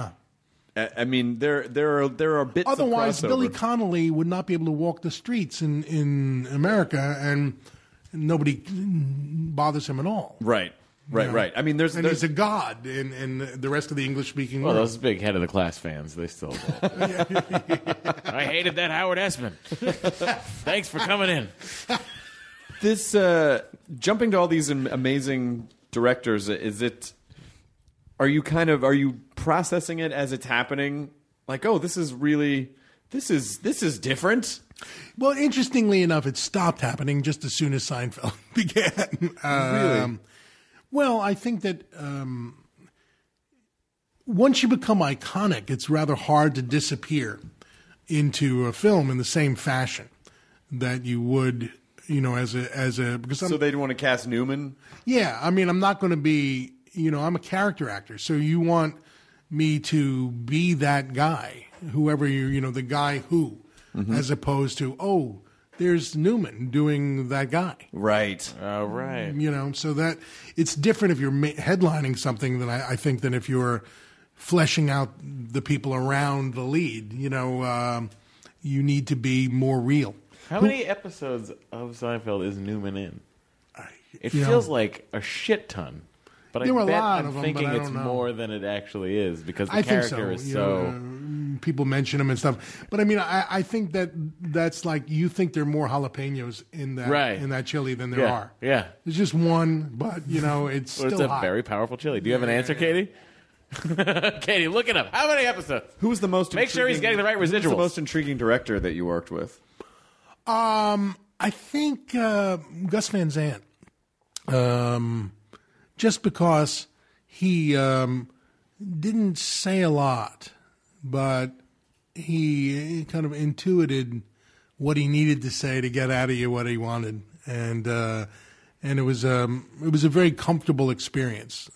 I mean, there are bits. Otherwise, of Billy Connolly would not be able to walk the streets in America, and nobody bothers him at all. Right. I mean, there's he's a god in the rest of the English-speaking world. Well, those big head of the class fans, they still do. I hated that Howard Esman. Thanks for coming in. This jumping to all these amazing directors, are you processing it as it's happening? Like, oh, this is different. Well, interestingly enough, it stopped happening just as soon as Seinfeld began. Really? Well, I think that once you become iconic, it's rather hard to disappear into a film in the same fashion that you would, as a because so they want to cast Newman. Yeah, I mean, I'm not going to be. I'm a character actor, so you want me to be that guy, whoever the guy who, as opposed to, there's Newman doing that guy. Right. Right. So that it's different if you're headlining something than I think than if you're fleshing out the people around the lead. You need to be more real. How many episodes of Seinfeld is Newman in? It feels like a shit ton. But there were I a bet lot I'm of them, thinking but I it's don't know. more than it actually is because the I character think is so people mention them and stuff. But I mean, I think that's like you think there are more jalapenos in that chili than there are. Yeah. There's just one, but it's Well, still it's a hot. very powerful chili. Do you have an answer, Katie? Katie, look it up. How many episodes? Who was the most? Make sure he's getting the right Who was the residuals. most intriguing director that you worked with? I think Gus Van Sant. Just because he didn't say a lot, but he kind of intuited what he needed to say to get out of you what he wanted, and it was a very comfortable experience.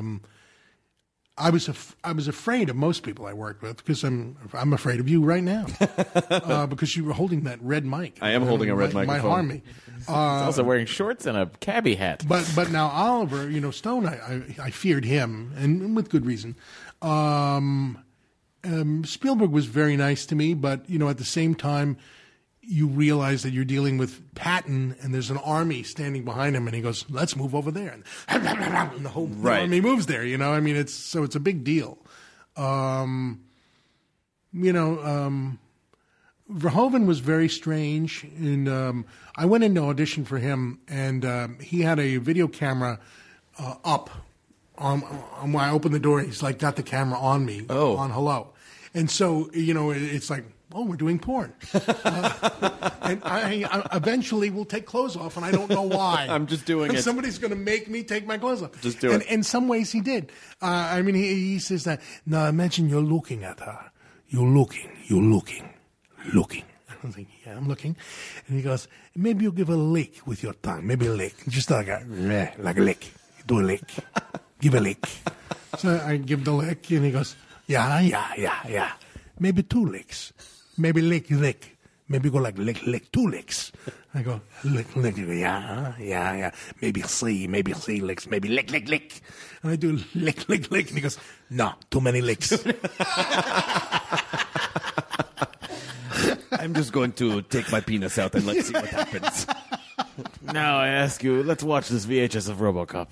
I was afraid of most people I worked with because I'm afraid of you right now because you were holding that red mic. I am holding a red microphone. Might harm me. He's also wearing shorts and a cabbie hat. But now Oliver, Stone, I feared him, and with good reason. Spielberg was very nice to me, but at the same time, you realize that you're dealing with Patton, and there's an army standing behind him, and he goes, "Let's move over there," and the whole army moves there. I mean, it's a big deal. Verhoeven was very strange, and I went in to audition for him, and he had a video camera up on when I opened the door. He's like got the camera on me on hello, and so it's like, oh, we're doing porn. And I eventually will take clothes off, and I don't know why. I'm just doing it. Somebody's going to make me take my clothes off. Just do it. In some ways, he did. I mean, he says that, now imagine you're looking at her. You're looking. I was like, yeah, I'm looking. And he goes, maybe you give a lick with your tongue. Maybe a lick. Just like a lick. Do a lick. Give a lick. So I give the lick, and he goes, yeah. Maybe 2 licks. Maybe lick. Maybe go like lick, 2 licks. I go, lick. Yeah. Maybe 3 licks. Maybe lick. And I do lick. And he goes, no, too many licks. I'm just going to take my penis out and let's see what happens. Now I ask you, let's watch this VHS of RoboCop.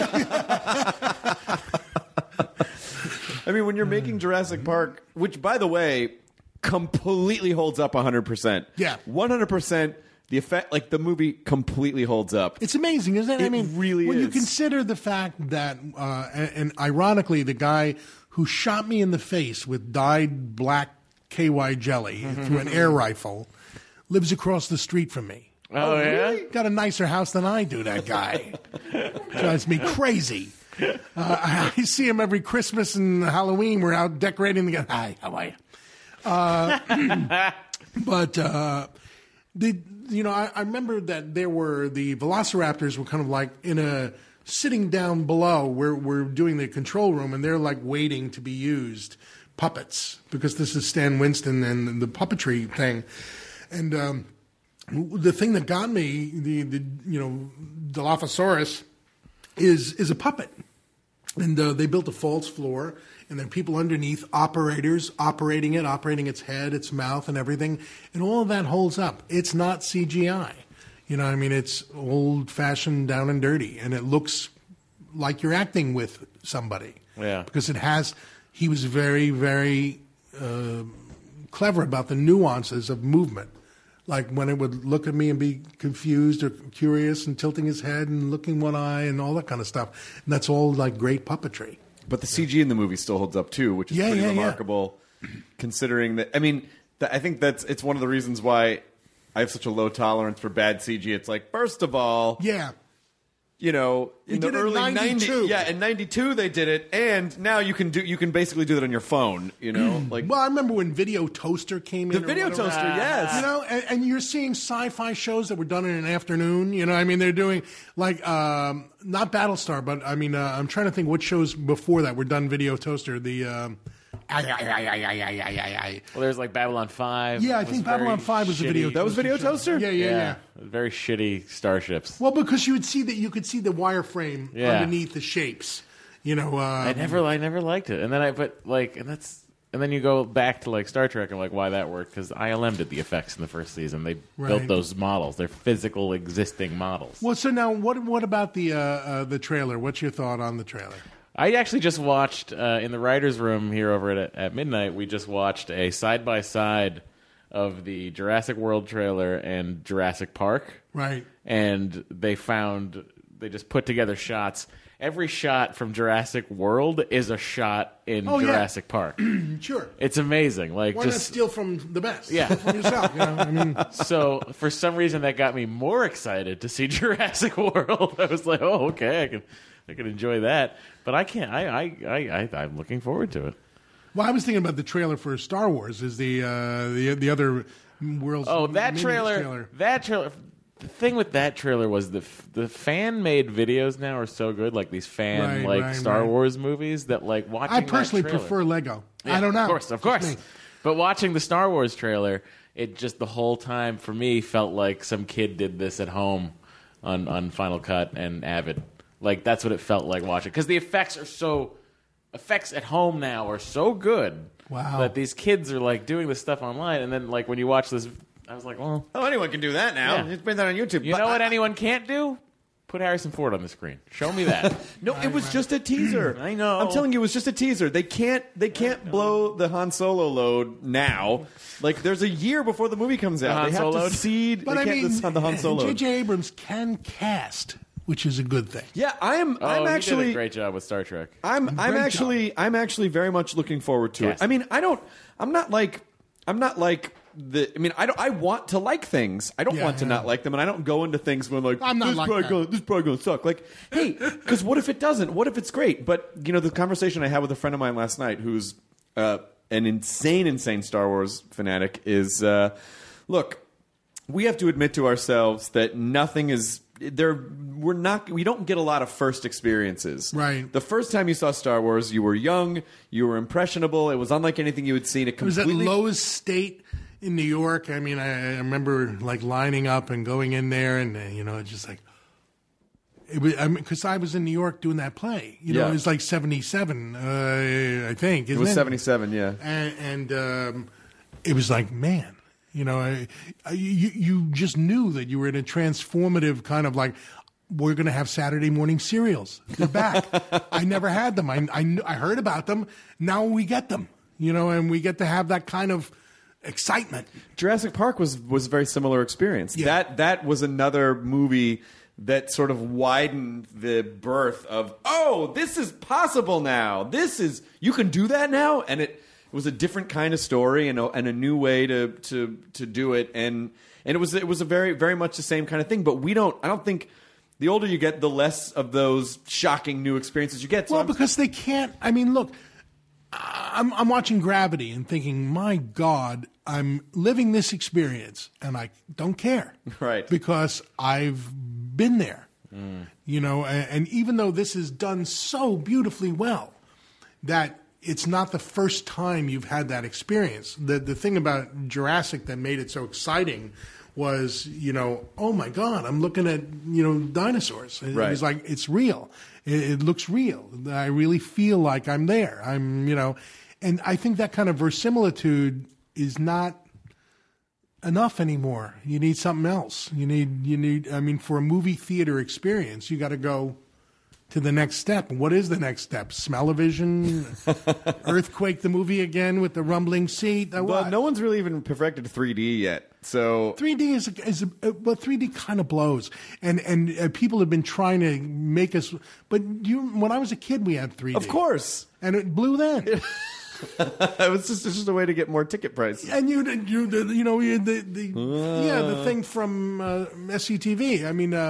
I mean, when you're making Jurassic Park, which, by the way, completely holds up 100%. Yeah. 100%. The effect, like the movie completely holds up. It's amazing, isn't it? It really when is. you consider the fact that, and ironically, the guy who shot me in the face with dyed black KY jelly through an air rifle lives across the street from me. Oh, yeah? Really? Got a nicer house than I do, that guy. Drives me crazy. I see him every Christmas and Halloween. We're out decorating together. Hi, how are you? But I remember that there were the Velociraptors were kind of like in a sitting down below where we're doing the control room, and they're like waiting to be used, puppets, because this is Stan Winston and the puppetry thing. And the thing that got me, the Dilophosaurus, is a puppet. And they built a false floor, and then people underneath, operators operating its head, its mouth, and everything. And all of that holds up. It's not CGI. It's old-fashioned, down and dirty. And it looks like you're acting with somebody. Yeah. Because he was very, very clever about the nuances of movement. Like when it would look at me and be confused or curious and tilting his head and looking one eye and all that kind of stuff. And that's all like great puppetry. But the CG in the movie still holds up too, which is pretty remarkable considering that. I mean, I think it's one of the reasons why I have such a low tolerance for bad CG. It's like, first of all, in the early 90s, in 92 they did it, and now you can basically do that on your phone, like. Well, I remember when Video Toaster came in. The Video Toaster, yes. And you're seeing sci-fi shows that were done in an afternoon. They're doing like not Battlestar, but I'm trying to think what shows before that were done Video Toaster. The Well, there's like Babylon 5. Yeah, I think Babylon 5 was a video. That was Video Toaster? Yeah. Very shitty starships. Well, because you could see the wireframe underneath the shapes. I never liked it, and then and then you go back to like Star Trek and like why that worked, because ILM did the effects in the first season. They built those models. They're physical existing models. Well, so now what about the trailer? What's your thought on the trailer? I actually just watched in the writer's room here over at midnight. We just watched a side-by-side of the Jurassic World trailer and Jurassic Park. Right. And they just put together shots. Every shot from Jurassic World is a shot in Jurassic Park. Sure. It's amazing. Like, why not steal from the best? Yeah. From yourself. So for some reason that got me more excited to see Jurassic World. I was like, oh, okay, I can enjoy that. But I can't. I'm looking forward to it. Well, I was thinking about the trailer for Star Wars. Is the other world's that trailer. That trailer. The thing with that trailer was the fan-made videos now are so good, like these Star Wars movies that like watching. I personally prefer Lego. Yeah, I don't know. Of course. But watching the Star Wars trailer, it just the whole time for me felt like some kid did this at home on Final Cut and Avid. Like that's what it felt like watching because the effects at home now are so good. Wow. That these kids are like doing this stuff online, and then like when you watch this. I was like, well... Oh, anyone can do that now. Yeah. It's been that on YouTube. You know what anyone can't do? Put Harrison Ford on the screen. Show me that. No, it was just a teaser. I know. I'm telling you, it was just a teaser. They can't blow the Han Solo load now. Like, there's a year before the movie comes out. They have to seed But I mean, the Han Solo. J.J. Abrams can cast, which is a good thing. Yeah, I'm actually... he did a great job with Star Trek. I'm actually very much looking forward to it. I mean, I'm not like I want to like things. I don't want to not like them, and I don't go into things when like I'm not this is probably going to suck. Like, hey, because what if it doesn't? What if it's great? But the conversation I had with a friend of mine last night, who's an insane Star Wars fanatic, is look, we have to admit to ourselves that nothing is there. We don't get a lot of first experiences. Right. The first time you saw Star Wars, you were young, you were impressionable. It was unlike anything you had seen. It was at Lowe's State in New York. I mean, I remember like lining up and going in there, and it's just like it was. I mean, because I was in New York doing that play. It was like '77, I think. It was '77, yeah. And it was like, man, you just knew that you were in a transformative kind of like. We're going to have Saturday morning cereals. They're back. I never had them. I heard about them. Now we get them. And we get to have that kind of excitement. Jurassic Park was a very similar experience. Yeah. That was another movie that sort of widened the birth of, oh, this is possible now. You can do that now, and it was a different kind of story and a new way to do it, and it was a very very much the same kind of thing. But I don't think. The older you get, the less of those shocking new experiences you get. So because they can't. I mean, look, I'm watching Gravity and thinking, my God, I'm living this experience, and I don't care, right? Because I've been there, And even though this is done so beautifully well, that it's not the first time you've had that experience. The thing about Jurassic that made it so exciting was, oh my God, I'm looking at, dinosaurs. It was like, it's real. It looks real. I really feel like I'm there. And I think that kind of verisimilitude is not enough anymore. You need something else. You need, for a movie theater experience, you got to go to the next step. What is the next step? Smell-o-vision? Earthquake the movie again with the rumbling seat? Well, no one's really even perfected 3D yet. So 3D is 3D kind of blows, and people have been trying to make us. But when I was a kid, we had 3D, of course, and it blew then. It was just a way to get more ticket price. And the thing from SCTV. I mean,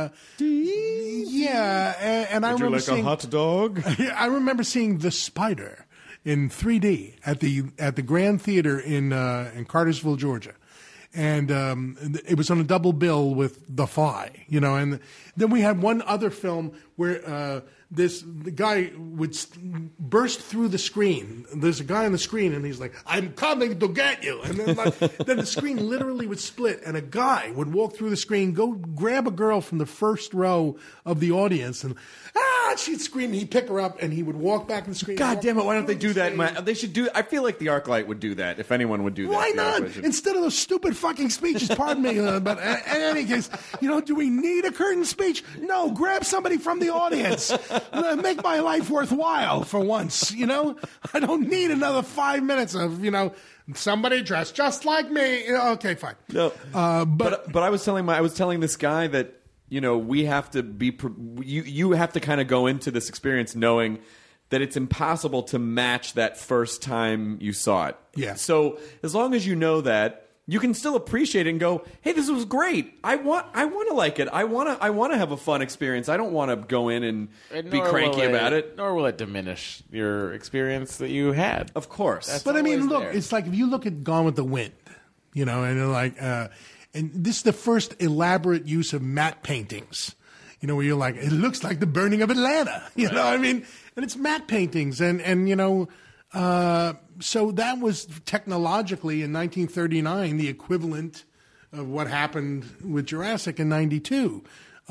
and I remember seeing a hot dog. I remember seeing The Spider in 3D at the Grand Theater in Cartersville, Georgia. And it was on a double bill with The Fly, and then we had one other film where the guy would burst through the screen. There's a guy on the screen, and he's like, "I'm coming to get you," and then then the screen literally would split, and a guy would walk through the screen, go grab a girl from the first row of the audience, and God, she'd scream. He'd pick her up, and he would walk back in the screen. God damn it! Why don't they do that? They should do. I feel like the ArcLight would do that if anyone would do that. Why the not? ArcLight should- Instead of those stupid fucking speeches, pardon me, but in any case, do we need a curtain speech? No, grab somebody from the audience. Make my life worthwhile for once, I don't need another 5 minutes of, somebody dressed just like me. Okay, fine. No, but I was telling this guy that we have to be you have to kind of go into this experience knowing that it's impossible to match that first time you saw it. Yeah. So as long as you know that, you can still appreciate it and go, "Hey, this was great. I want to like it. I want to have a fun experience. I don't want to go in and be cranky about it." Nor will it diminish your experience that you had. Of course. But I mean, look, there. it's like if you look at Gone with the Wind, and they're like, and this is the first elaborate use of matte paintings, where you're like, it looks like the burning of Atlanta, what I mean? And it's matte paintings, and so that was technologically in 1939 the equivalent of what happened with Jurassic in 92.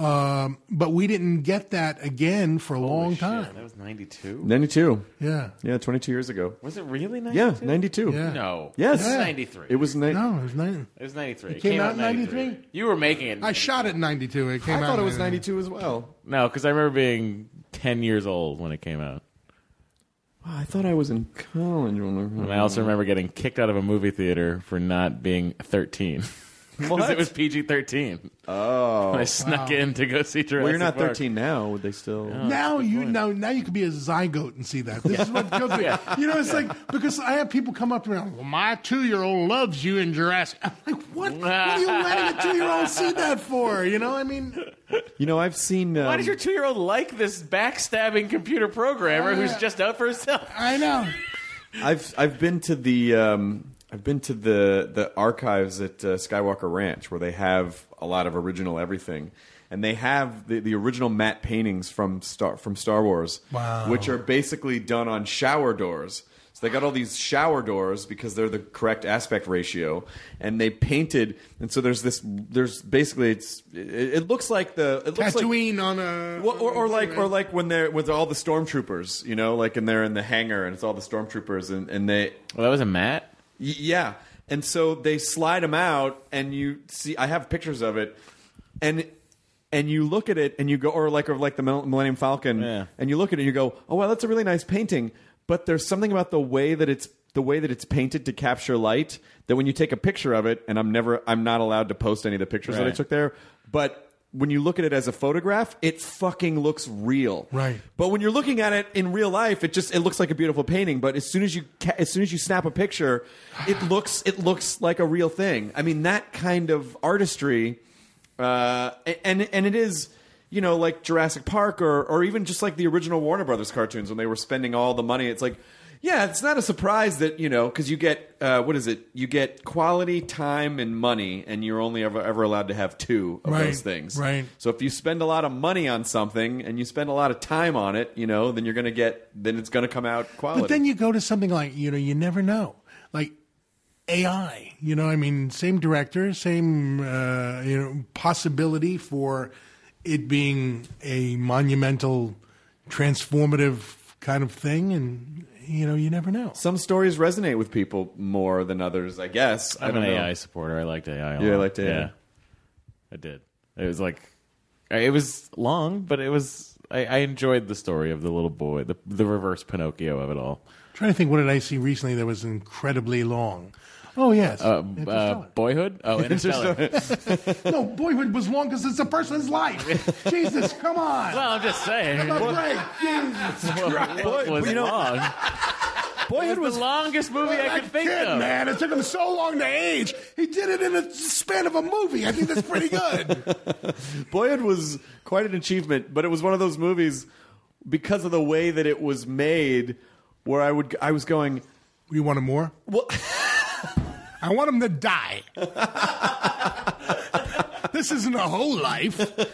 But we didn't get that again for a long time. That was 92? 92. Yeah. Yeah, 22 years ago. Was it really 92? Yeah, 92. Yeah. No. Yes. It was 93. It was No, it was 90. It was 93. It came out in 93? You were making it. I shot it in 92. It came I out thought it in was 92 as well. No, because I remember being 10 years old when it came out. Oh, I thought I was in college. And I also remember getting kicked out of a movie theater for not being 13. Because it was PG-13. Oh. And I snuck in to go see Jurassic Well, you're not Park. 13 now. Would they still? Now you could be a zygote and see that. This is what kills me. It's like, because I have people come up to me, well, my 2-year-old loves you in Jurassic. I'm like, what? What are you letting a 2-year-old see that for? I mean, I've seen. Why does your 2-year-old like this backstabbing computer programmer who's just out for himself? I know. I've been to the. I've been to the archives at Skywalker Ranch where they have a lot of original everything, and they have the original matte paintings from Star Wars, which are basically done on shower doors. So they got all these shower doors because they're the correct aspect ratio, and they painted. And so there's basically it looks like Tatooine on a or like when they're with all the stormtroopers, like and they're in the hangar and it's all the stormtroopers and they. Well, that was a matte. Yeah, and so they slide them out, and you see. I have pictures of it, and you look at it, and you go, or like the Millennium Falcon, and you look at it, and you go, "Oh wow, that's a really nice painting." But there's something about the way that it's painted to capture light that when you take a picture of it, and I'm not allowed to post any of the pictures that I took there, but. When you look at it as a photograph, it fucking looks real. Right. But when you're looking at it in real life, it looks like a beautiful painting. But as soon as you snap a picture, it looks like a real thing. I mean, that kind of artistry, and it is, like Jurassic Park or even just like the original Warner Brothers cartoons when they were spending all the money. It's like. Yeah, it's not a surprise that, because you get, you get quality, time, and money, and you're only ever allowed to have 2 of those things. Right. So if you spend a lot of money on something and you spend a lot of time on it, then you're going to then it's going to come out quality. But then you go to something like, you never know. Like AI, I mean, same director, same, possibility for it being a monumental, transformative kind of thing, and you never know. Some stories resonate with people more than others, I guess. I'm an AI supporter. I liked AI a lot. Yeah, I liked AI. Yeah, I did. It was it was long, but it was. I enjoyed the story of the little boy, the reverse Pinocchio of it all. I'm trying to think, what did I see recently that was incredibly long? Oh, yes. Boyhood? Oh, Interstellar. No, Boyhood was long because it's a person's life. Jesus, come on. Well, I'm just saying. What was long? Boyhood was the longest movie I could think of. Man, it took him so long to age. He did it in a span of a movie. I think that's pretty good. Boyhood was quite an achievement, but it was one of those movies because of the way that it was made where I was going, you want him more? Well, I want him to die. This isn't a whole life.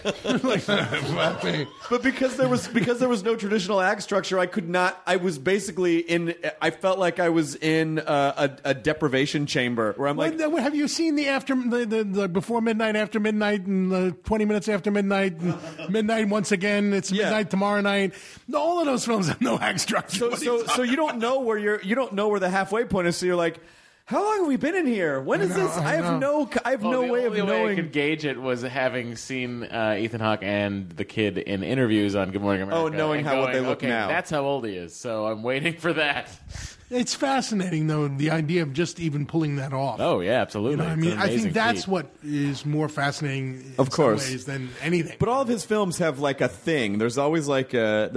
But because there was no traditional act structure, I could not. I was basically in. I felt like I was in a deprivation chamber where I'm like. Have you seen the before midnight, after midnight, and the 20 minutes after midnight, and midnight once again? It's midnight tomorrow night. All of those films have no act structure. So you don't know where you don't know where the halfway point is. So you're like, how long have we been in here? When is this? I have no way of knowing. The only way I could gauge it was having seen Ethan Hawke and the kid in interviews on Good Morning America. Oh, knowing what they look now. That's how old he is. So I'm waiting for that. It's fascinating, though, the idea of just even pulling that off. Oh, yeah, absolutely. I mean, I think that's what is more fascinating in some ways than anything. But all of his films have like a thing. There's always like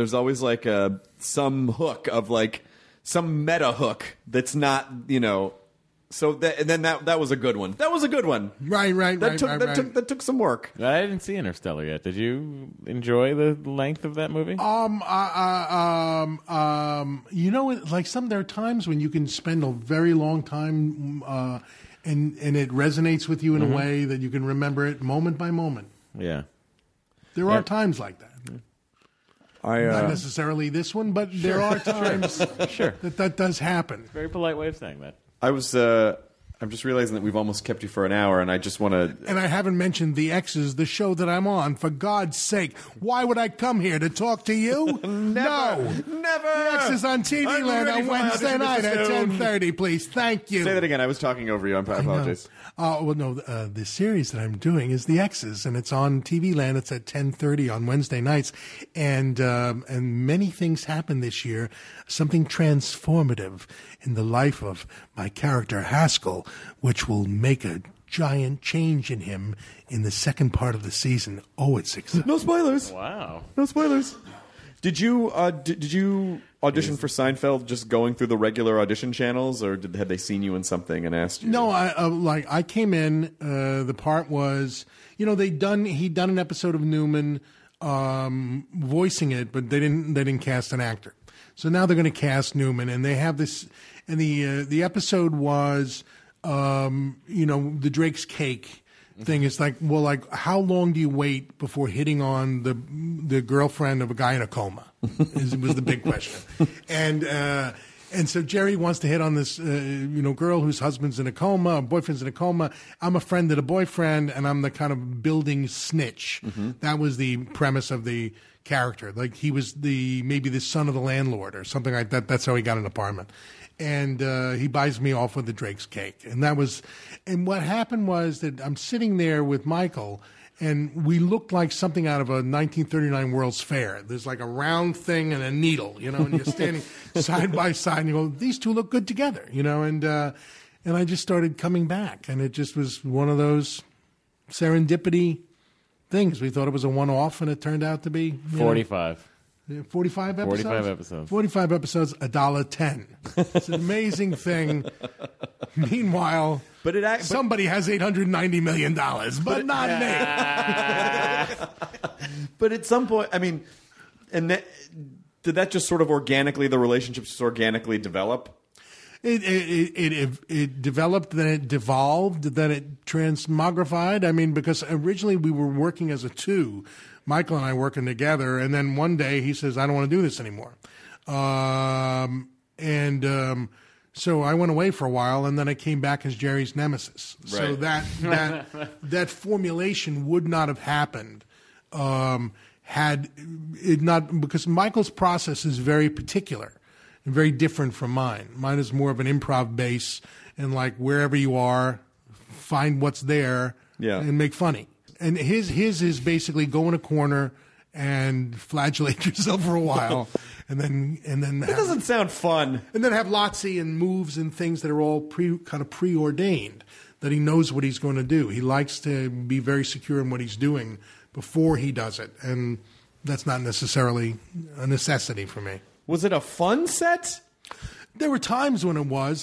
some hook of like some meta hook that's not, So that was a good one. That was a good one. Right. That took some work. I didn't see Interstellar yet. Did you enjoy the length of that movie? There are times when you can spend a very long time, and it resonates with you in a way that you can remember it moment by moment. Yeah. There are times like that. Not necessarily this one, but there are times that does happen. Very polite way of saying that. I'm just realizing that we've almost kept you for an hour, and I just want to... And I haven't mentioned The X's, the show that I'm on. For God's sake, why would I come here to talk to you? Never! The X's on TV Land on Wednesday night at 10:30, please. Thank you. Say that again. I was talking over you. I apologize. The series that I'm doing is The X's, and it's on TV Land. It's at 10:30 on Wednesday nights, and many things happen this year. Something transformative in the life of my character Haskell, which will make a giant change in him in the second part of the season. Oh, it's exciting. No spoilers. Wow. No spoilers. Did you audition for Seinfeld just going through the regular audition channels, or had they seen you in something and asked you? No, I came in. The part was, he'd done an episode of Newman, voicing it, but they didn't cast an actor. So now they're going to cast Newman, and they have this. And the episode was, the Drake's Cake thing. It's like, how long do you wait before hitting on the girlfriend of a guy in a coma? Was the big question. And so Jerry wants to hit on this, girl whose husband's in a coma, boyfriend's in a coma. I'm a friend of the boyfriend, and I'm the kind of building snitch. Mm-hmm. That was the premise of the character. Like he was maybe the son of the landlord or something like that. That's how he got an apartment. And he buys me off with the Drake's Cake. And what happened was that I'm sitting there with Michael, and we looked like something out of a 1939 World's Fair. There's like a round thing and a needle, and you're standing side by side, and you go, these two look good together, and I just started coming back, and it just was one of those serendipity things. We thought it was a one-off, and it turned out to be 45. 45 episodes? 45 episodes. 45 episodes, $1.10. It's an amazing thing. Meanwhile, somebody has $890 million, but not me. But at some point, did that just sort of the relationships just organically develop? It developed, then it devolved, then it transmogrified. Because originally we were working as a two, Michael and I working together, and then one day he says, I don't want to do this anymore. So I went away for a while, and then I came back as Jerry's nemesis. Right. So that formulation would not have happened had it not, because Michael's process is very particular and very different from mine. Mine is more of an improv base, and like wherever you are, find what's there and make funny. And his is basically go in a corner and flagellate yourself for a while, and then that doesn't sound fun. And then have Lotzie and moves and things that are all preordained, that he knows what he's going to do. He likes to be very secure in what he's doing before he does it, and that's not necessarily a necessity for me. Was it a fun set? There were times when it was.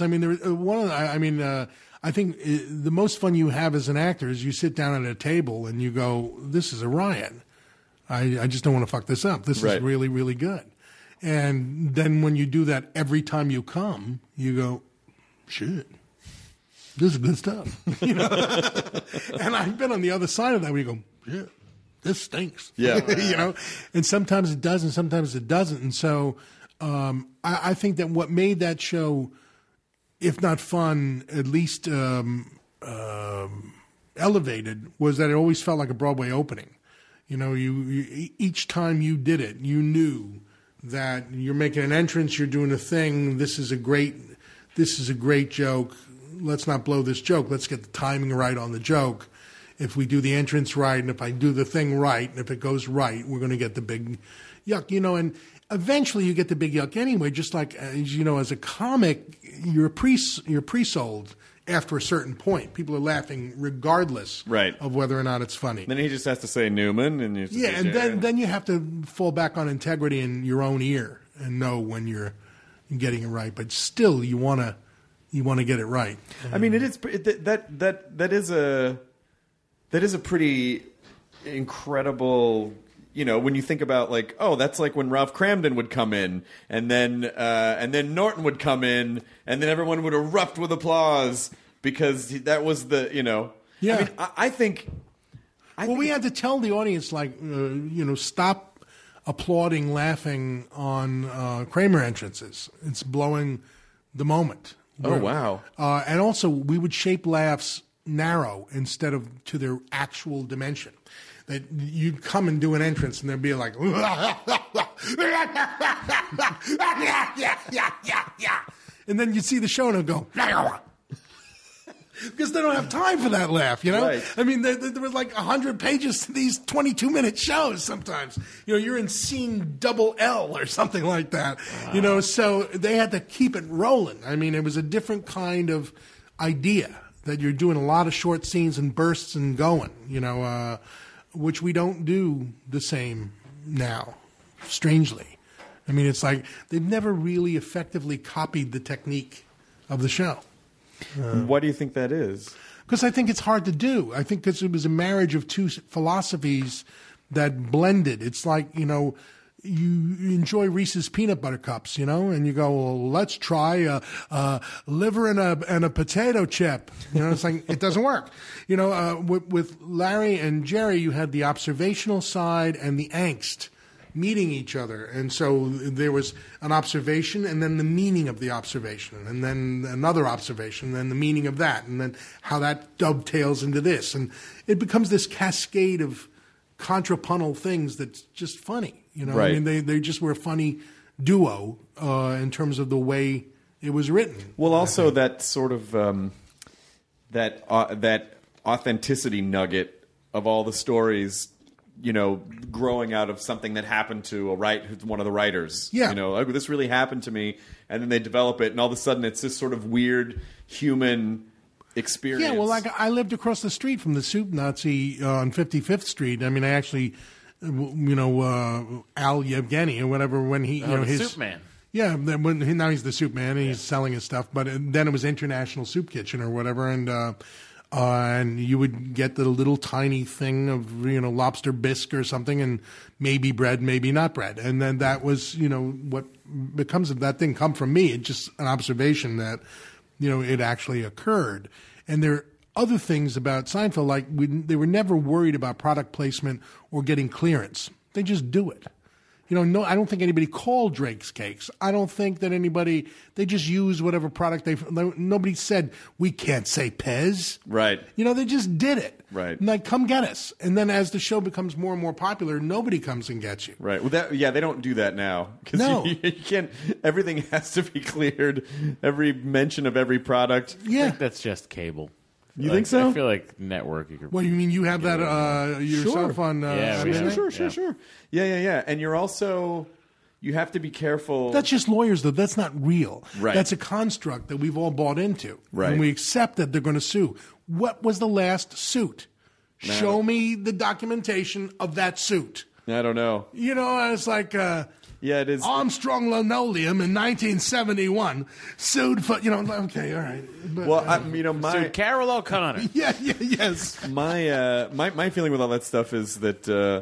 I think the most fun you have as an actor is you sit down at a table and you go, this is a riot. I just don't want to fuck this up. This is really, really good. And then when you do that every time you come, you go, shit. this is good stuff. You know? And I've been on the other side of that where you go, yeah, this stinks. Yeah. You know? And sometimes it does and sometimes it doesn't. And so I think that what made that show, if not fun, at least elevated, was that it always felt like a Broadway opening. You know, you each time you did it, you knew that you're making an entrance, you're doing a thing. This is a great joke. Let's not blow this joke. Let's get the timing right on the joke. If we do the entrance right, and if I do the thing right, and if it goes right, we're going to get the big yuck. You know, and eventually you get the big yuck anyway. Just like you know, as a comic, you're pre-sold. After a certain point, people are laughing regardless of whether or not it's funny. Then he just has to say Newman, and you then you have to fall back on integrity in your own ear and know when you're getting it right. But still, you want to get it right. I mean, that is a pretty incredible. You know, when you think about like, oh, that's like when Ralph Kramden would come in, and then Norton would come in, and then everyone would erupt with applause because that was the, you know. Yeah. I mean, I think. We had to tell the audience, like, you know, stop applauding, laughing on Kramer entrances. It's blowing the moment. Oh, wow. And also, we would shape laughs narrow instead of to their actual dimension. That you'd come and do an entrance and there'd be like, and then you'd see the show and it'd go, because they don't have time for that laugh, you know? Right. I mean, there was like 100 pages to these 22-minute shows sometimes. You know, you're in scene double L or something like that, you know, so they had to keep it rolling. I mean, it was a different kind of idea that you're doing a lot of short scenes and bursts and going, you know, which we don't do the same now, strangely. I mean, it's like they've never really effectively copied the technique of the show. Why do you think that is? Because I think it's hard to do. I think because it was a marriage of two philosophies that blended. It's like, you know, you enjoy Reese's peanut butter cups, you know, and you go, well, let's try a liver and a potato chip. You know, it's like, it doesn't work. You know, with Larry and Jerry, you had the observational side and the angst meeting each other. And so there was an observation and then the meaning of the observation and then another observation and then the meaning of that and then how that dovetails into this. And it becomes this cascade of contrapuntal things that's just funny. You know, right. I mean, they just were a funny duo in terms of the way it was written. Well, also that sort of that authenticity nugget of all the stories, you know, growing out of something that happened to one of the writers. Yeah. You know, like, this really happened to me, and then they develop it, and all of a sudden it's this sort of weird human experience. Yeah, well, like I lived across the street from the Soup Nazi on 55th Street. I mean, I actually, you know, Al Yevgeny or whatever, when he, you know, his Soup Man. Yeah, now he's the Soup Man and he's selling his stuff. But then it was International Soup Kitchen or whatever, and you would get the little tiny thing of, you know, lobster bisque or something, and maybe bread, maybe not bread, and then that was, you know, what becomes of that thing come from me. It's just an observation that, you know, it actually occurred. And there are other things about Seinfeld, like they were never worried about product placement or getting clearance. They just do it. You know, no, I don't think anybody called Drake's Cakes. I don't think that they just use whatever product nobody said, we can't say Pez. Right. You know, they just did it. Right. And like, come get us. And then as the show becomes more and more popular, nobody comes and gets you. Right. Well, they don't do that now. Because no. You can't, everything has to be cleared, every mention of every product. Yeah. I think that's just cable. You think so? I feel like network. You could. Well, you mean you have that yourself on? Yeah, sure. Yeah. And you're also, you have to be careful. That's just lawyers, though. That's not real. Right. That's a construct that we've all bought into. Right. And we accept that they're going to sue. What was the last suit? Show me the documentation of that suit. I don't know. You know, it's like. Yeah, it is. Armstrong Linoleum in 1971 sued for, you know, okay, all right. But, well, you know, sued Carol O'Connor. Yes. My feeling with all that stuff is that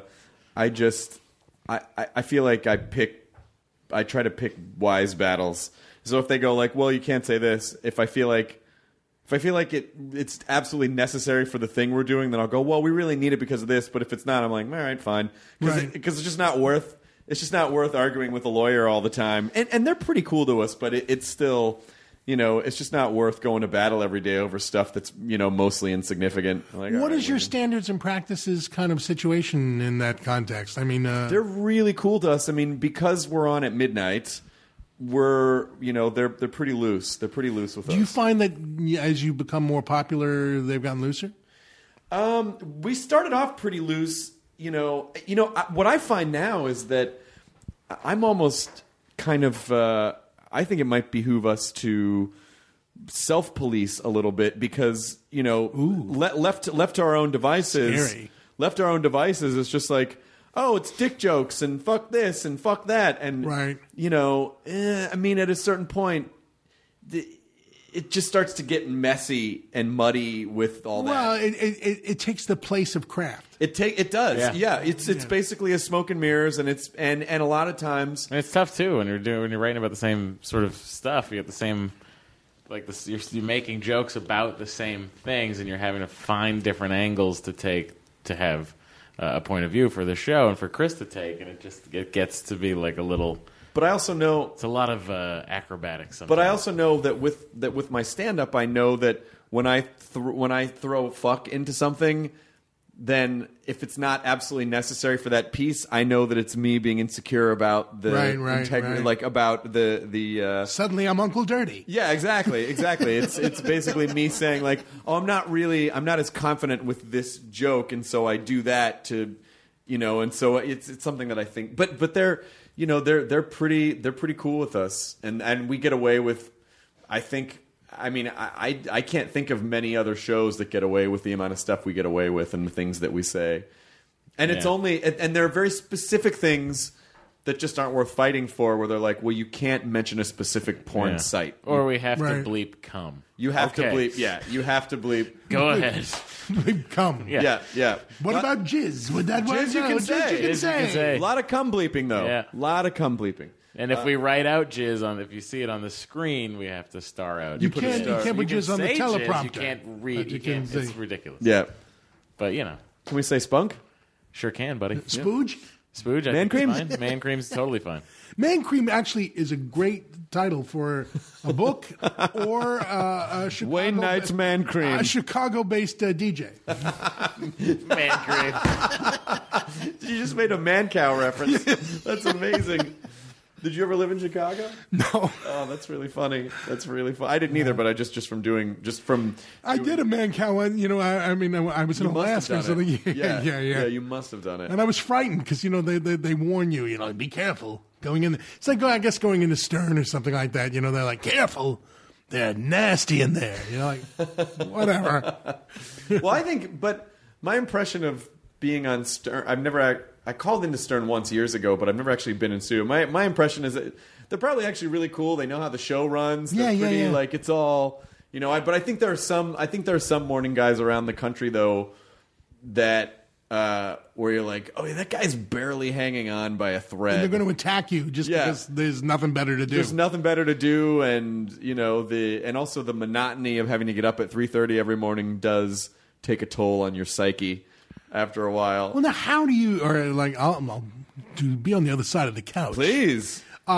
I feel like I try to pick wise battles. So if they go like, well, you can't say this, if I feel like If I feel like it's absolutely necessary for the thing we're doing, then I'll go, well, we really need it because of this. But if it's not, I'm like, all right, fine. Because it's just not worth arguing with a lawyer all the time. And they're pretty cool to us, but it's still, it's just not worth going to battle every day over stuff that's, mostly insignificant. Like, what is your standards and practices kind of situation in that context? I mean, they're really cool to us. I mean, because we're on at midnight, they're pretty loose. They're pretty loose with us. Do you find that as you become more popular, they've gotten looser? We started off pretty loose. What I find now is that I'm almost kind of. I think it might behoove us to self-police a little bit because left to our own devices. Scary. Left to our own devices, it's just like, oh, it's dick jokes and fuck this and fuck that. And, right. I mean, at a certain point, it just starts to get messy and muddy with all that. Well, it takes the place of craft. It does. Yeah. It's basically a smoke and mirrors, and it's and a lot of times. And it's tough, too, when you're writing about the same sort of stuff. You get the same... Like this, you're making jokes about the same things, and you're having to find different angles to take to have a point of view for the show and for Chris to take, and it gets to be like a little. But I also know it's a lot of acrobatics. Sometimes. But I also know that with my stand up, I know that when I throw fuck into something, then if it's not absolutely necessary for that piece, I know that it's me being insecure about the integrity, like about the. Suddenly, I'm Uncle Dirty. Yeah, exactly. It's basically me saying like, oh, I'm not as confident with this joke, and so I do that to, and so it's something that I think, but they're pretty cool with us, and we get away with, I think. I mean, I can't think of many other shows that get away with the amount of stuff we get away with and the things that we say. And it's only, and there are very specific things that just aren't worth fighting for, where they're like, well, you can't mention a specific porn site. Or we have to bleep cum. You have to bleep, you have to bleep. Go ahead. Bleep cum. Yeah. What about jizz? Would that work? Jizz you can say. A lot of cum bleeping, though. Yeah. A lot of cum bleeping. And if we write out jizz if you see it on the screen, we have to star out. You can't put jizz on the teleprompter. You can't read. It's ridiculous. Yeah. But, Can we say spunk? Sure can, buddy. Spooge? Spooge, Man cream? fine. Man cream's totally fine. Man cream actually is a great title for a book or a Chicago... Wayne Knight's Man Cream. A Chicago-based DJ. Man cream. You just made a man cow reference. That's amazing. Did you ever live in Chicago? No. Oh, that's really funny. That's really fun. I didn't either, but I I did a man cow. I was in Alaska or something. Yeah, you must have done it. And I was frightened because they warn you. Be careful going in. It's like going into Stern or something like that. They're like, careful. They're nasty in there. Like whatever. Well, I think, but my impression of being on Stern, I called into Stern once years ago, but I've never actually been in studio. My impression is that they're probably actually really cool. They know how the show runs. They're pretty, like it's all, but I think there are some morning guys around the country though that where you're like, oh yeah, that guy's barely hanging on by a thread. And they're going to attack you just because there's nothing better to do. There's nothing better to do, and and also the monotony of having to get up at 3:30 every morning does take a toll on your psyche. After a while. Well, now how do you, or like, I'll be on the other side of the couch. Please.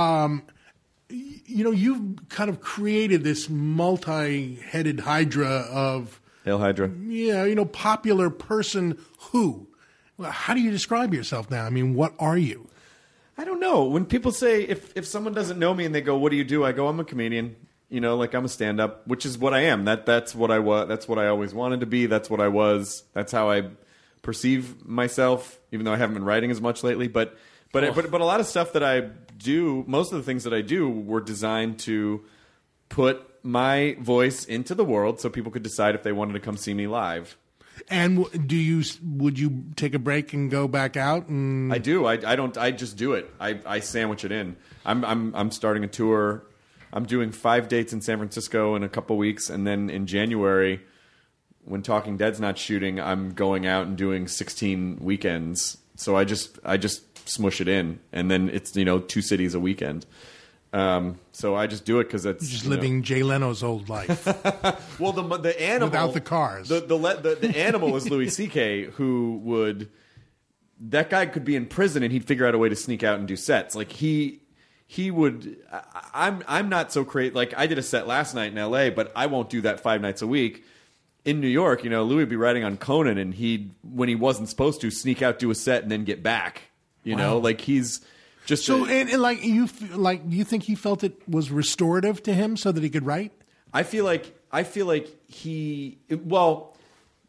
You've kind of created this multi-headed hydra of... Hail Hydra. Yeah, popular person who. Well, how do you describe yourself now? I mean, what are you? I don't know. When people say, if someone doesn't know me and they go, what do? I go, I'm a comedian. Like I'm a stand-up, which is what I am. That's what I was. That's what I always wanted to be. That's what I was. That's how I perceive myself, even though I haven't been writing as much lately. But a lot of stuff that I do, most of the things that I do, were designed to put my voice into the world, so people could decide if they wanted to come see me live. And would you take a break and go back out? And... I do. I don't. I just do it. I sandwich it in. I'm starting a tour. I'm doing 5 dates in San Francisco in a couple weeks, and then in January, when Talking Dead's not shooting, I'm going out and doing 16 weekends. So I just smush it in, and then it's 2 cities a weekend. So I just do it because it's just living Jay Leno's old life. Well, the animal without the cars. The animal is Louis C.K. who would. That guy could be in prison and he'd figure out a way to sneak out and do sets. Like he would. I'm not so crazy. Like I did a set last night in L.A., but I won't do that 5 nights a week. In New York, Louis would be writing on Conan, and he'd, when he wasn't supposed to, sneak out, do a set, and then get back. Like he's just so. And like you think he felt it was restorative to him so that he could write? I feel like he. Well,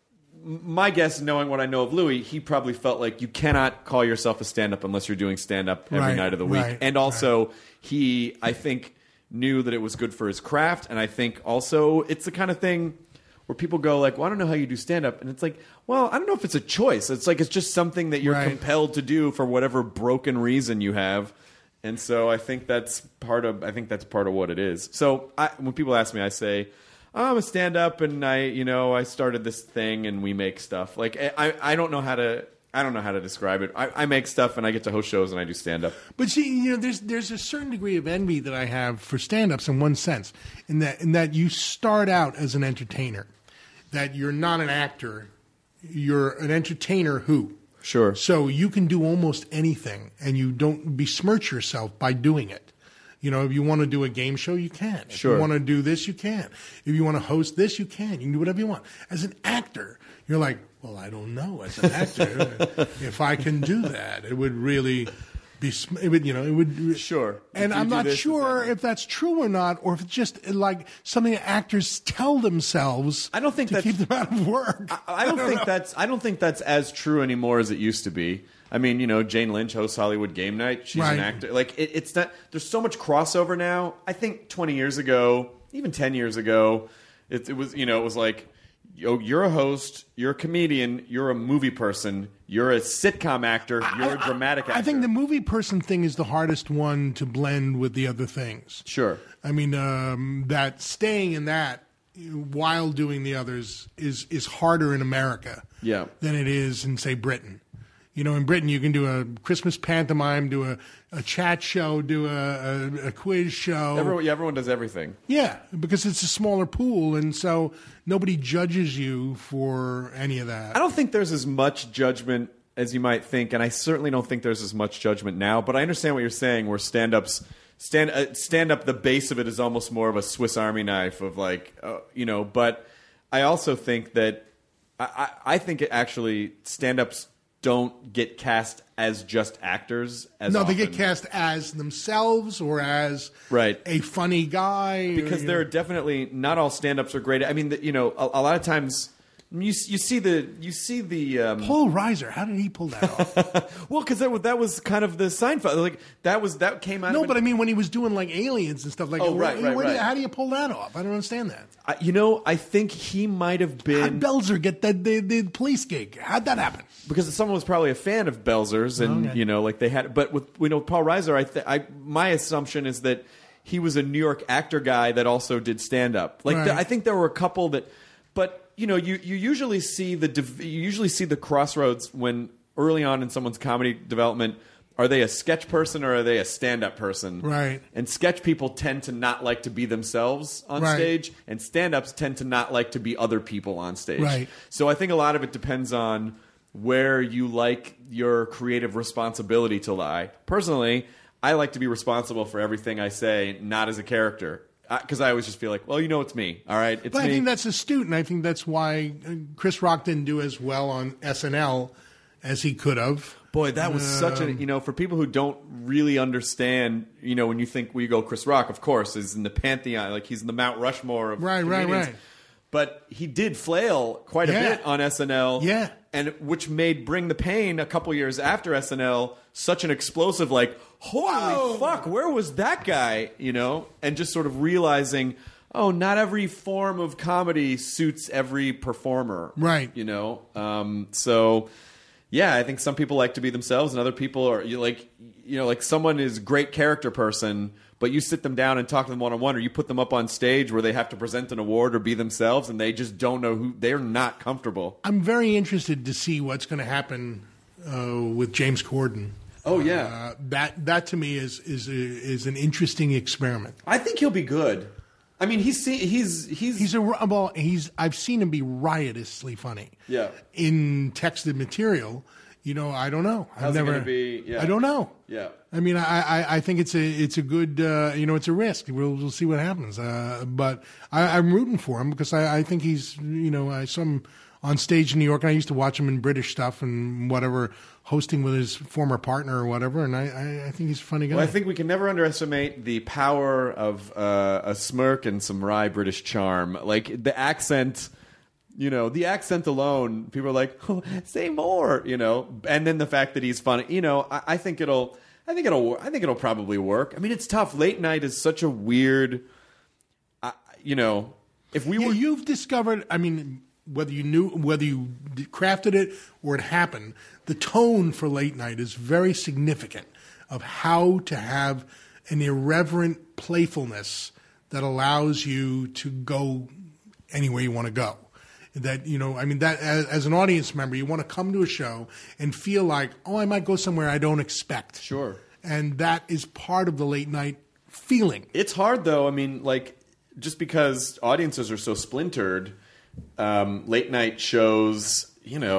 my guess, knowing what I know of Louis, he probably felt like you cannot call yourself a stand-up unless you're doing stand-up every night of the week, and also he, I think, knew that it was good for his craft, and I think also it's the kind of thing where people go like, well, I don't know how you do stand-up. And it's like, well, I don't know if it's a choice. It's like it's just something that you're compelled to do for whatever broken reason you have. And so I think that's part of what it is. So when people ask me, I say, I'm a stand-up and I started this thing and we make stuff. Like I don't know how to describe it. I make stuff and I get to host shows and I do stand-up. But see, there's a certain degree of envy that I have for stand-ups in one sense, in that you start out as an entertainer, that you're not an actor, you're an entertainer who. Sure. So you can do almost anything and you don't besmirch yourself by doing it. If you want to do a game show, you can. If you want to do this, you can. If you want to host this, you can. You can do whatever you want. As an actor, you're like, well, I don't know. As an actor, if I can do that, it would really be. It would. Sure. And I'm not sure if that's true or not, or if it's just like something that actors tell themselves. I don't think to keep them out of work. I don't think that's as true anymore as it used to be. I mean, Jane Lynch hosts Hollywood Game Night. She's an actor. Like it's not. There's so much crossover now. I think 20 years ago, even 10 years ago, it was it was like, you're a host, you're a comedian, you're a movie person, you're a sitcom actor, you're a dramatic actor. I think the movie person thing is the hardest one to blend with the other things. Sure. I mean, that staying in that while doing the others is harder in America than it is in, say, Britain. In Britain, you can do a Christmas pantomime, do a chat show, do a quiz show. Everyone does everything. Yeah, because it's a smaller pool, and so nobody judges you for any of that. I don't think there's as much judgment as you might think, and I certainly don't think there's as much judgment now. But I understand what you're saying, where stand-up, the base of it is almost more of a Swiss Army knife of like, But I also think that I think it actually stand-ups don't get cast as just actors as No, often. they get cast as themselves or as a funny guy. Because there are definitely not all stand-ups are great. I mean, a lot of times you see the Paul Reiser. How did he pull that off? Well, because that was kind of the Seinfeld. Like that came out. No, but I mean when he was doing like aliens and stuff like. Oh, right. How do you pull that off? I don't understand that. I think he might have been. How'd Belzer get the police gig? How'd that happen? Because someone was probably a fan of Belzer's, and like they had. But with Paul Reiser, my assumption is that he was a New York actor guy that also did stand up. Like I think there were a couple that, but. You usually see the crossroads when early on in someone's comedy development. Are they a sketch person or are they a stand-up person? Right. And sketch people tend to not like to be themselves on stage, and stand-ups tend to not like to be other people on stage. Right. So I think a lot of it depends on where you like your creative responsibility to lie. Personally, I like to be responsible for everything I say, not as a character. Because I always just feel like, well, it's me, all right? It's but me. I think that's astute, and I think that's why Chris Rock didn't do as well on SNL as he could have. Boy, that was such a, for people who don't really understand, when you go Chris Rock, of course, is in the pantheon, like he's in the Mount Rushmore of comedians. Right. But he did flail quite a bit on SNL. Yeah. And which made Bring the Pain a couple years after SNL such an explosive, like, holy fuck, where was that guy? And just sort of realizing, not every form of comedy suits every performer. Right. So, yeah, I think some people like to be themselves and other people are like someone is a great character person, but you sit them down and talk to them one-on-one, or you put them up on stage where they have to present an award or be themselves, and they just don't know who. They're not comfortable. I'm very interested to see what's going to happen with James Corden. Oh yeah, that to me is an interesting experiment. I think he'll be good. I mean, I've seen him be riotously funny. Yeah. In texted material, I don't know. How's it going to be? Yeah. I don't know. Yeah. I mean, I think it's a good, it's a risk. We'll see what happens. But I'm rooting for him because I think he's, I saw him on stage in New York, and I used to watch him in British stuff and whatever, hosting with his former partner or whatever, and I think he's a funny guy. Well, I think we can never underestimate the power of a smirk and some wry British charm. Like, the accent... the accent alone, people are like, oh, say more, and then the fact that he's funny, I think it'll probably work. I mean, it's tough. Late night is such a weird, if we were, you've discovered, I mean, whether you crafted it or it happened, the tone for late night is very significant of how to have an irreverent playfulness that allows you to go anywhere you want to go. That, that as an audience member, you want to come to a show and feel like, I might go somewhere I don't expect. Sure. And that is part of the late night feeling. It's hard, though. I mean, like, just because audiences are so splintered, late night shows,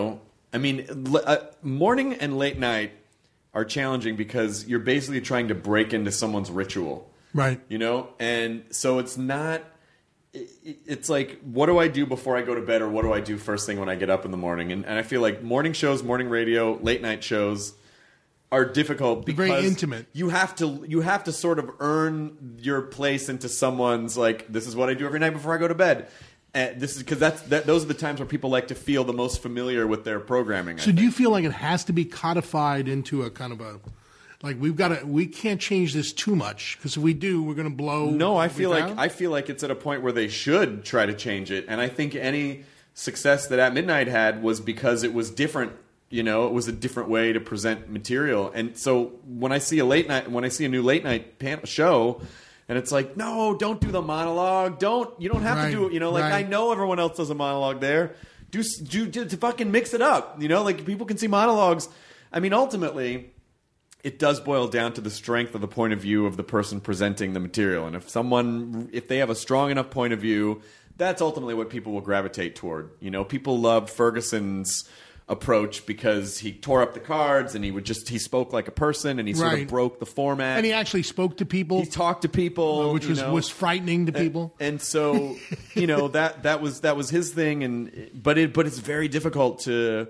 morning and late night are challenging because you're basically trying to break into someone's ritual. Right. And so it's not... It's like, what do I do before I go to bed, or what do I do first thing when I get up in the morning? And I feel like morning shows, morning radio, late night shows are difficult because very intimate. You have to sort of earn your place into someone's, like, this is what I do every night before I go to bed. And this is because those are the times where people like to feel the most familiar with their programming. So do you feel like it has to be codified into a kind of a... Like, we can't change this too much, because if we do, we're going to blow. No, I feel like it's at a point where they should try to change it, and I think any success that At Midnight had was because it was different. It was a different way to present material, and so when I see a new late night show, and it's like, no, don't do the monologue. You don't have to do it. I know everyone else does a monologue there. Do to fucking mix it up. Like, people can see monologues. I mean, ultimately, it does boil down to the strength of the point of view of the person presenting the material. And if they have a strong enough point of view, that's ultimately what people will gravitate toward. People loved Ferguson's approach because he tore up the cards and he spoke like a person, and he sort of broke the format. And he actually spoke to people. He talked to people, which was frightening to people. And so, that was his thing. But it's very difficult to,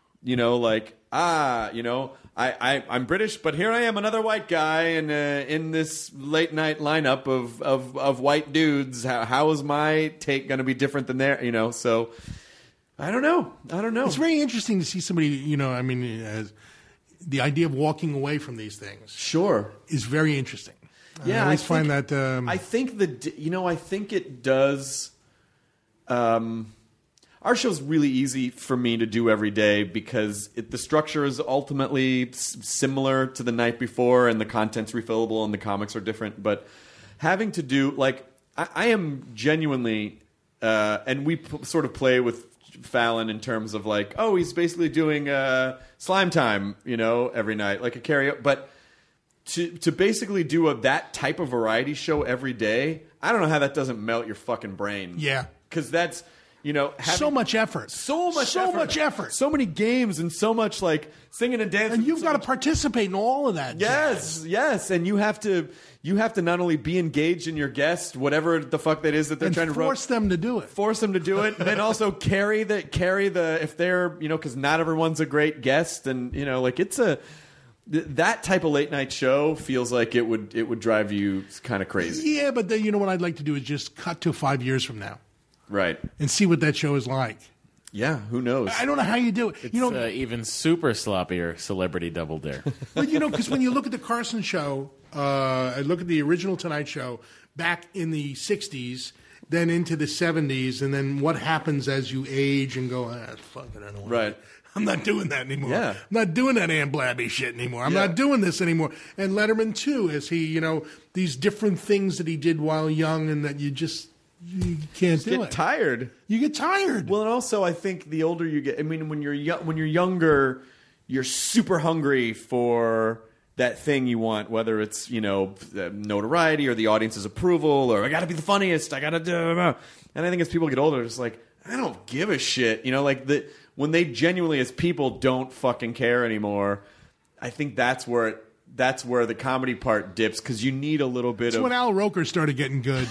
I'm British, but here I am, another white guy, and in this late night lineup of white dudes. How is my take going to be different than their? So I don't know. It's very interesting to see somebody. The idea of walking away from these things, sure, is very interesting. Yeah, I always find that. I think I think it does. Our show's really easy for me to do every day because the structure is ultimately similar to the night before, and the content's refillable, and the comics are different. But having to do, like, I am genuinely, and we sort of play with Fallon in terms of like, oh, he's basically doing Slime Time, every night, like a karaoke. But to basically do that type of variety show every day, I don't know how that doesn't melt your fucking brain. Yeah, because that's. So much effort. So much effort. So many games and so much, like, singing and dancing. And you've got to participate in all of that. Yes. And you have to not only be engaged in your guest, whatever the fuck that is that they're trying to force them to do it. And then also carry the if they're, because not everyone's a great guest, and it's that type of late night show feels like it would drive you kind of crazy. Yeah, but then what I'd like to do is just cut to 5 years from now. Right. And see what that show is like. Yeah, who knows? I don't know how you do it. It's even super sloppier Celebrity Double Dare. But because when you look at the Carson show, I look at the original Tonight Show back in the 60s, then into the 70s, and then what happens as you age and go, fuck it, I don't want Right. I'm not doing that anymore. Yeah. I'm not doing that Ann Blabby shit anymore. I'm not doing this anymore. And Letterman, too, as he, these different things that he did while young, and that you can't do it. You get tired. You get tired. Well, and also I think the older you get, when you're younger, you're super hungry for that thing you want, whether it's, notoriety or the audience's approval, or I got to be the funniest, I got to do. And I think as people get older, it's like, I don't give a shit. When they genuinely, as people, don't fucking care anymore, I think that's where the comedy part dips, because you need a little bit That's when Al Roker started getting good.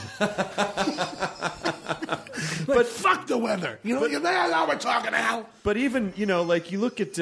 But fuck the weather. Now we're talking, Al. But even, you look at,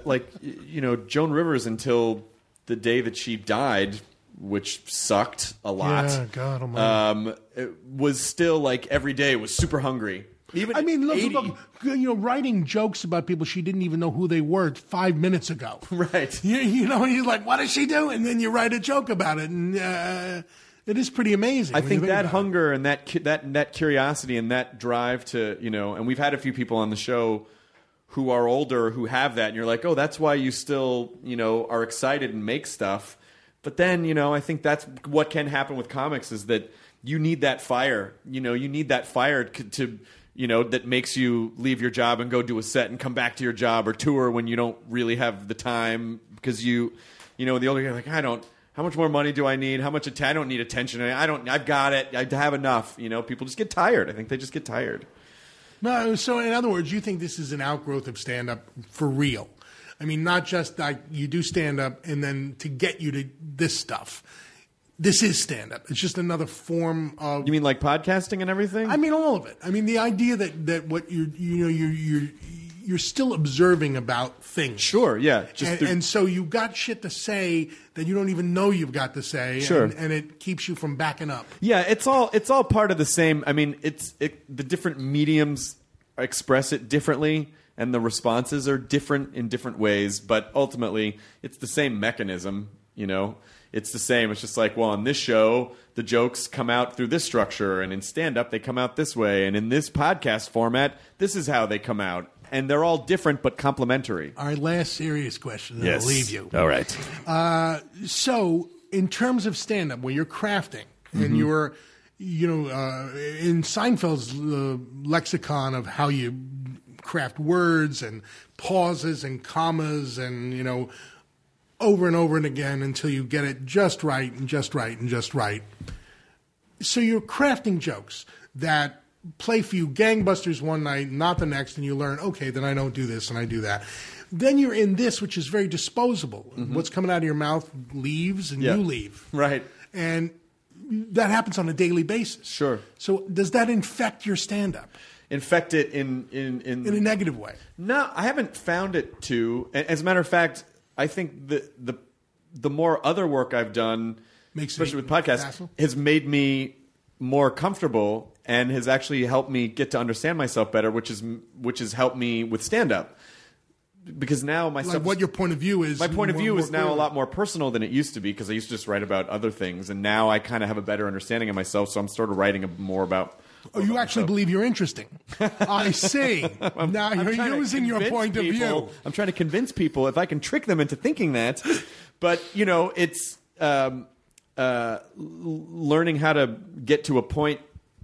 Joan Rivers until the day that she died, which sucked a lot. Yeah, God almighty. It was still like every day was super hungry. Even look, writing jokes about people she didn't even know who they were 5 minutes ago. Right. You're like, what does she do? And then you write a joke about it, and it is pretty amazing. I think that hunger and that curiosity and that drive to, and we've had a few people on the show who are older who have that, and you're like, oh, that's why you still, are excited and make stuff. But then, I think that's what can happen with comics, is that you need that fire. You need that fire to that makes you leave your job and go do a set and come back to your job or tour when you don't really have the time, because the older you're like, how much more money do I need? How much I don't need attention. I've got it. I have enough. People just get tired. I think they just get tired. No, so in other words, you think this is an outgrowth of stand-up for real? I mean, not just like you do stand-up and then to get you to this stuff. This is stand-up. It's just another form of... You mean like podcasting and everything? I mean, all of it. I mean, the idea that what you're still observing about things. Sure, yeah. And so you got shit to say that you don't even know you've got to say. Sure. And it keeps you from backing up. Yeah, it's all part of the same... I mean, the different mediums express it differently, and the responses are different in different ways, but ultimately, it's the same mechanism, It's the same. It's just like, well, on this show, the jokes come out through this structure, and in stand-up, they come out this way, and in this podcast format, this is how they come out. And they're all different but complementary. All right, last serious question, and I'll leave you. All right. So, in terms of stand-up, where you're crafting, and you're, in Seinfeld's lexicon of how you craft words and pauses and commas and, over and over and again until you get it just right and just right and just right. So you're crafting jokes that play for you gangbusters one night, not the next, and you learn, okay, then I don't do this and I do that. Then you're in this, which is very disposable. What's coming out of your mouth leaves and you leave. Right. And that happens on a daily basis. Sure. So does that infect your stand-up? Infect it in a negative way? No, I haven't found it to. As a matter of fact, I think the more other work I've done, especially with podcasts, has made me more comfortable and has actually helped me get to understand myself better, which has helped me with stand-up. Because now my stuff, what your point of view is. My point of view is now a lot more personal than it used to be, because I used to just write about other things, and now I kind of have a better understanding of myself. So I'm sort of writing more about. Oh, you actually believe you're interesting. I see. Now you're using your point of view. I'm trying to convince people, if I can trick them into thinking that. But, it's learning how to get to a point,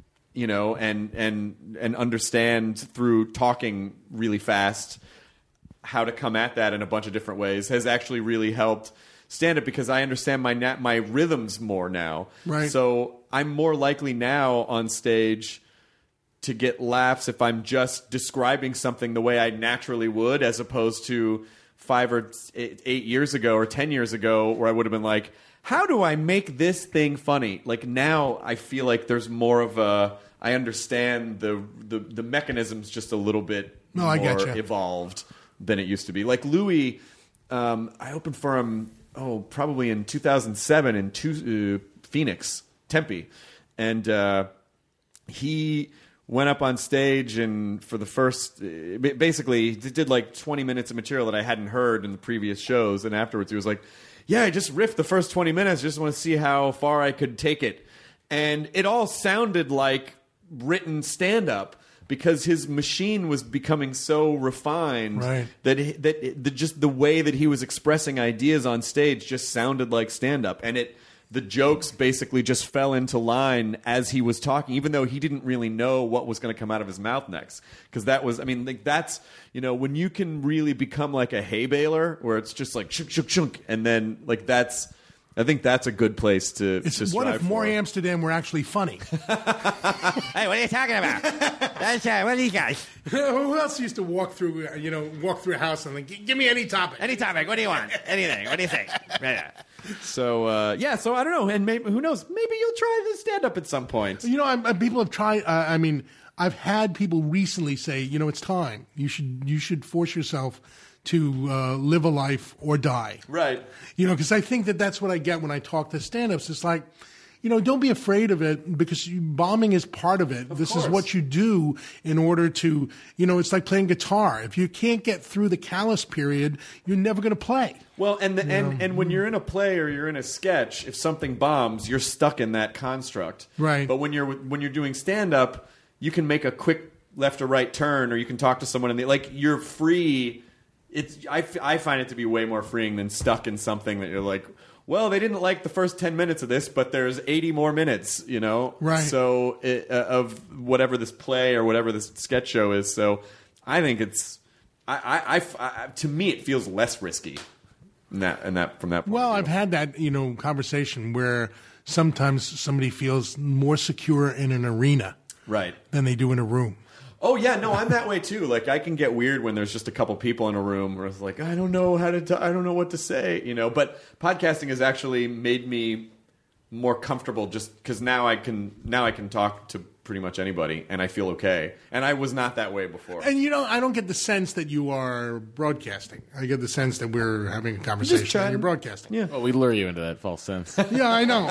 and understand through talking really fast how to come at that in a bunch of different ways has actually really helped stand-up, because I understand my rhythms more now. Right. So I'm more likely now on stage to get laughs if I'm just describing something the way I naturally would, as opposed to 5 or 8 years ago or 10 years ago, where I would have been like, how do I make this thing funny? Like, now I feel like there's more of I understand the mechanisms just a little bit more evolved than it used to be. Like Louis, I opened for him, probably in 2007 in Phoenix, Tempe. And he went up on stage, and for the first, basically, he did like 20 minutes of material that I hadn't heard in the previous shows. And afterwards he was like, yeah, I just riffed the first 20 minutes. Just want to see how far I could take it. And it all sounded like written stand-up, because his machine was becoming so refined that just the way that he was expressing ideas on stage just sounded like stand-up. And it the jokes basically just fell into line as he was talking, even though he didn't really know what was going to come out of his mouth next. Because that was, I mean, like that's, you know, when you can really become like a hay baler, where it's just like shunk, shunk, shunk, and then like that's, I think that's a good place to What if More Amsterdam were actually funny? Hey, what are you talking about? That's, what are these guys? Who else used to walk through a house and like, give me any topic? Any topic. What do you want? Anything. What do you think? So so I don't know, and maybe, who knows? Maybe you'll try the stand up at some point. You know, people have tried. I mean, I've had people recently say, you know, it's time. You should force yourself to live a life or die. Right. You know, because I think that's what I get when I talk to stand-ups. It's like, you know, don't be afraid of it, because bombing is part of it. This is what you do in order to, you know, it's like playing guitar. If you can't get through the callous period, you're never going to play. Well, and when you're in a play or you're in a sketch, if something bombs, you're stuck in that construct. Right. But when you're doing stand-up, you can make a quick left or right turn, or you can talk to someone, and you're free. I find it to be way more freeing than stuck in something that you're like, well, they didn't like the first 10 minutes of this, but there's 80 more minutes, you know? Right. So of whatever this play or whatever this sketch show is. So I think it's, to me, it feels less risky from that point. Well, I've had that, you know, conversation where sometimes somebody feels more secure in an arena, right, than they do in a room. Oh, yeah, no, I'm that way, too. Like, I can get weird when there's just a couple people in a room where it's like, I don't know I don't know what to say, you know. But podcasting has actually made me more comfortable, just because now I can talk to pretty much anybody, and I feel okay. And I was not that way before. And, you know, I don't get the sense that you are broadcasting. I get the sense that we're having a conversation and you're broadcasting. Yeah. Well, we lure you into that false sense. Yeah, I know.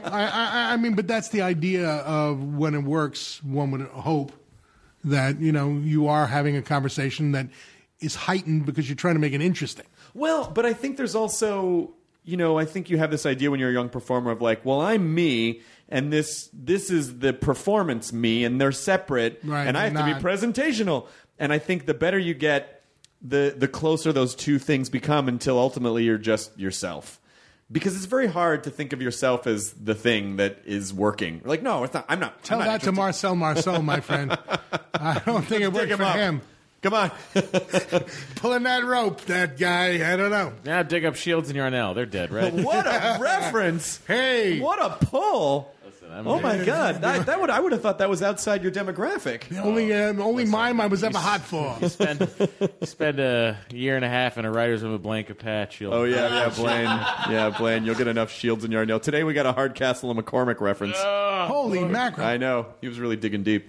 I mean, but that's the idea of when it works, one would hope that, you know, you are having a conversation that is heightened because you're trying to make it interesting. Well, but I think there's also, you know, I think you have this idea when you're a young performer of like, well, I'm me, and this is the performance me, and they're separate, right, and I have to be presentational. And I think the better you get, the closer those two things become, until ultimately you're just yourself. Because it's very hard to think of yourself as the thing that is working. Like, no, it's not. I'm not. Tell I'm not that to Marcel Marceau, my friend. I don't think it worked for him. Come on. Pulling that rope, that guy. I don't know. Now dig up Shields and Yarnell. They're dead, right? What a reference. Hey. What a pull. Oh my God! I would have thought that was outside your demographic. The only mime I was ever hot for. You spend a year and a half in a writer's room with Blaine Capatch. Oh yeah, Blaine. Yeah, Blaine. You'll get enough Shields and Yarnell. Today we got a Hardcastle and McCormick reference. Holy mackerel! I know, he was really digging deep.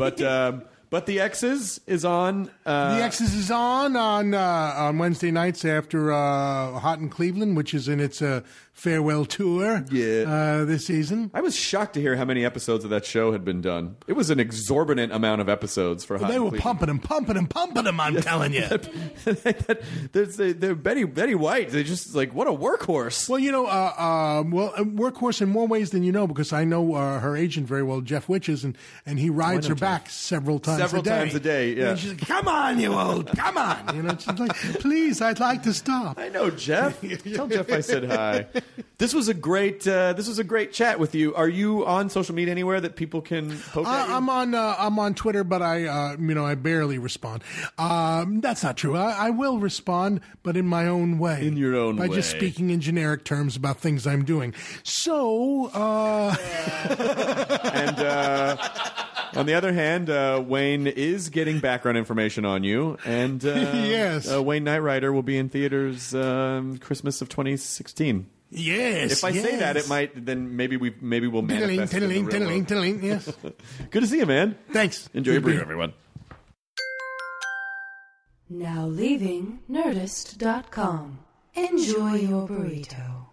But the X's is on. The X's is on Wednesday nights after Hot in Cleveland, which is in its farewell tour this season. I was shocked to hear how many episodes of that show had been done. It was an exorbitant amount of episodes for Hot in Cleveland. They were pumping them, I'm telling you. They're Betty White. They just like, what a workhorse. Well, you know, a workhorse in more ways than you know, because I know her agent very well, Jeff Witches, and he rides her back several times a day. Yeah. And she's like, come on, you old, come on. You know, she's like, please, I'd like to stop. I know, Jeff. Tell Jeff I said hi. This was a great chat with you. Are you on social media anywhere that people can poke at you? I'm on Twitter, but I barely respond. That's not true. I will respond, but in my own way. In your own way. By just speaking in generic terms about things I'm doing. So, and on the other hand, Wayne is getting background information on you, and yes, Wayne Knight Rider will be in theaters Christmas of 2016. Yes. If I say that, it might. Then maybe we'll manifest. Tiddling, yes. Good to see you, man. Thanks. Enjoy your burrito, everyone. Now leaving Nerdist.com. Enjoy your burrito.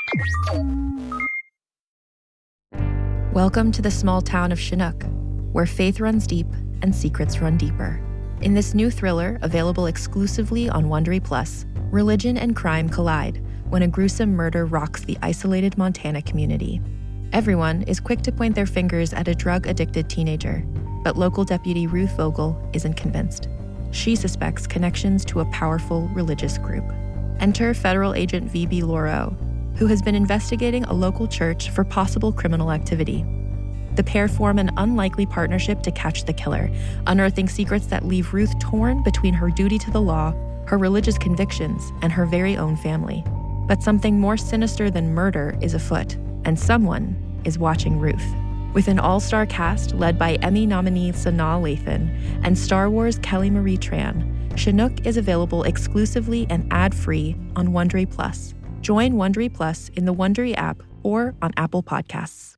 Welcome to the small town of Chinook, where faith runs deep and secrets run deeper. In this new thriller, available exclusively on Wondery Plus, religion and crime collide when a gruesome murder rocks the isolated Montana community. Everyone is quick to point their fingers at a drug-addicted teenager, but local deputy Ruth Vogel isn't convinced. She suspects connections to a powerful religious group. Enter federal agent V.B. Lauro, who has been investigating a local church for possible criminal activity. The pair form an unlikely partnership to catch the killer, unearthing secrets that leave Ruth torn between her duty to the law, her religious convictions, and her very own family. But something more sinister than murder is afoot, and someone is watching Ruth. With an all-star cast led by Emmy nominee Sanaa Lathan and Star Wars Kelly Marie Tran, Chinook is available exclusively and ad-free on Wondery Plus. Join Wondery Plus in the Wondery app or on Apple Podcasts.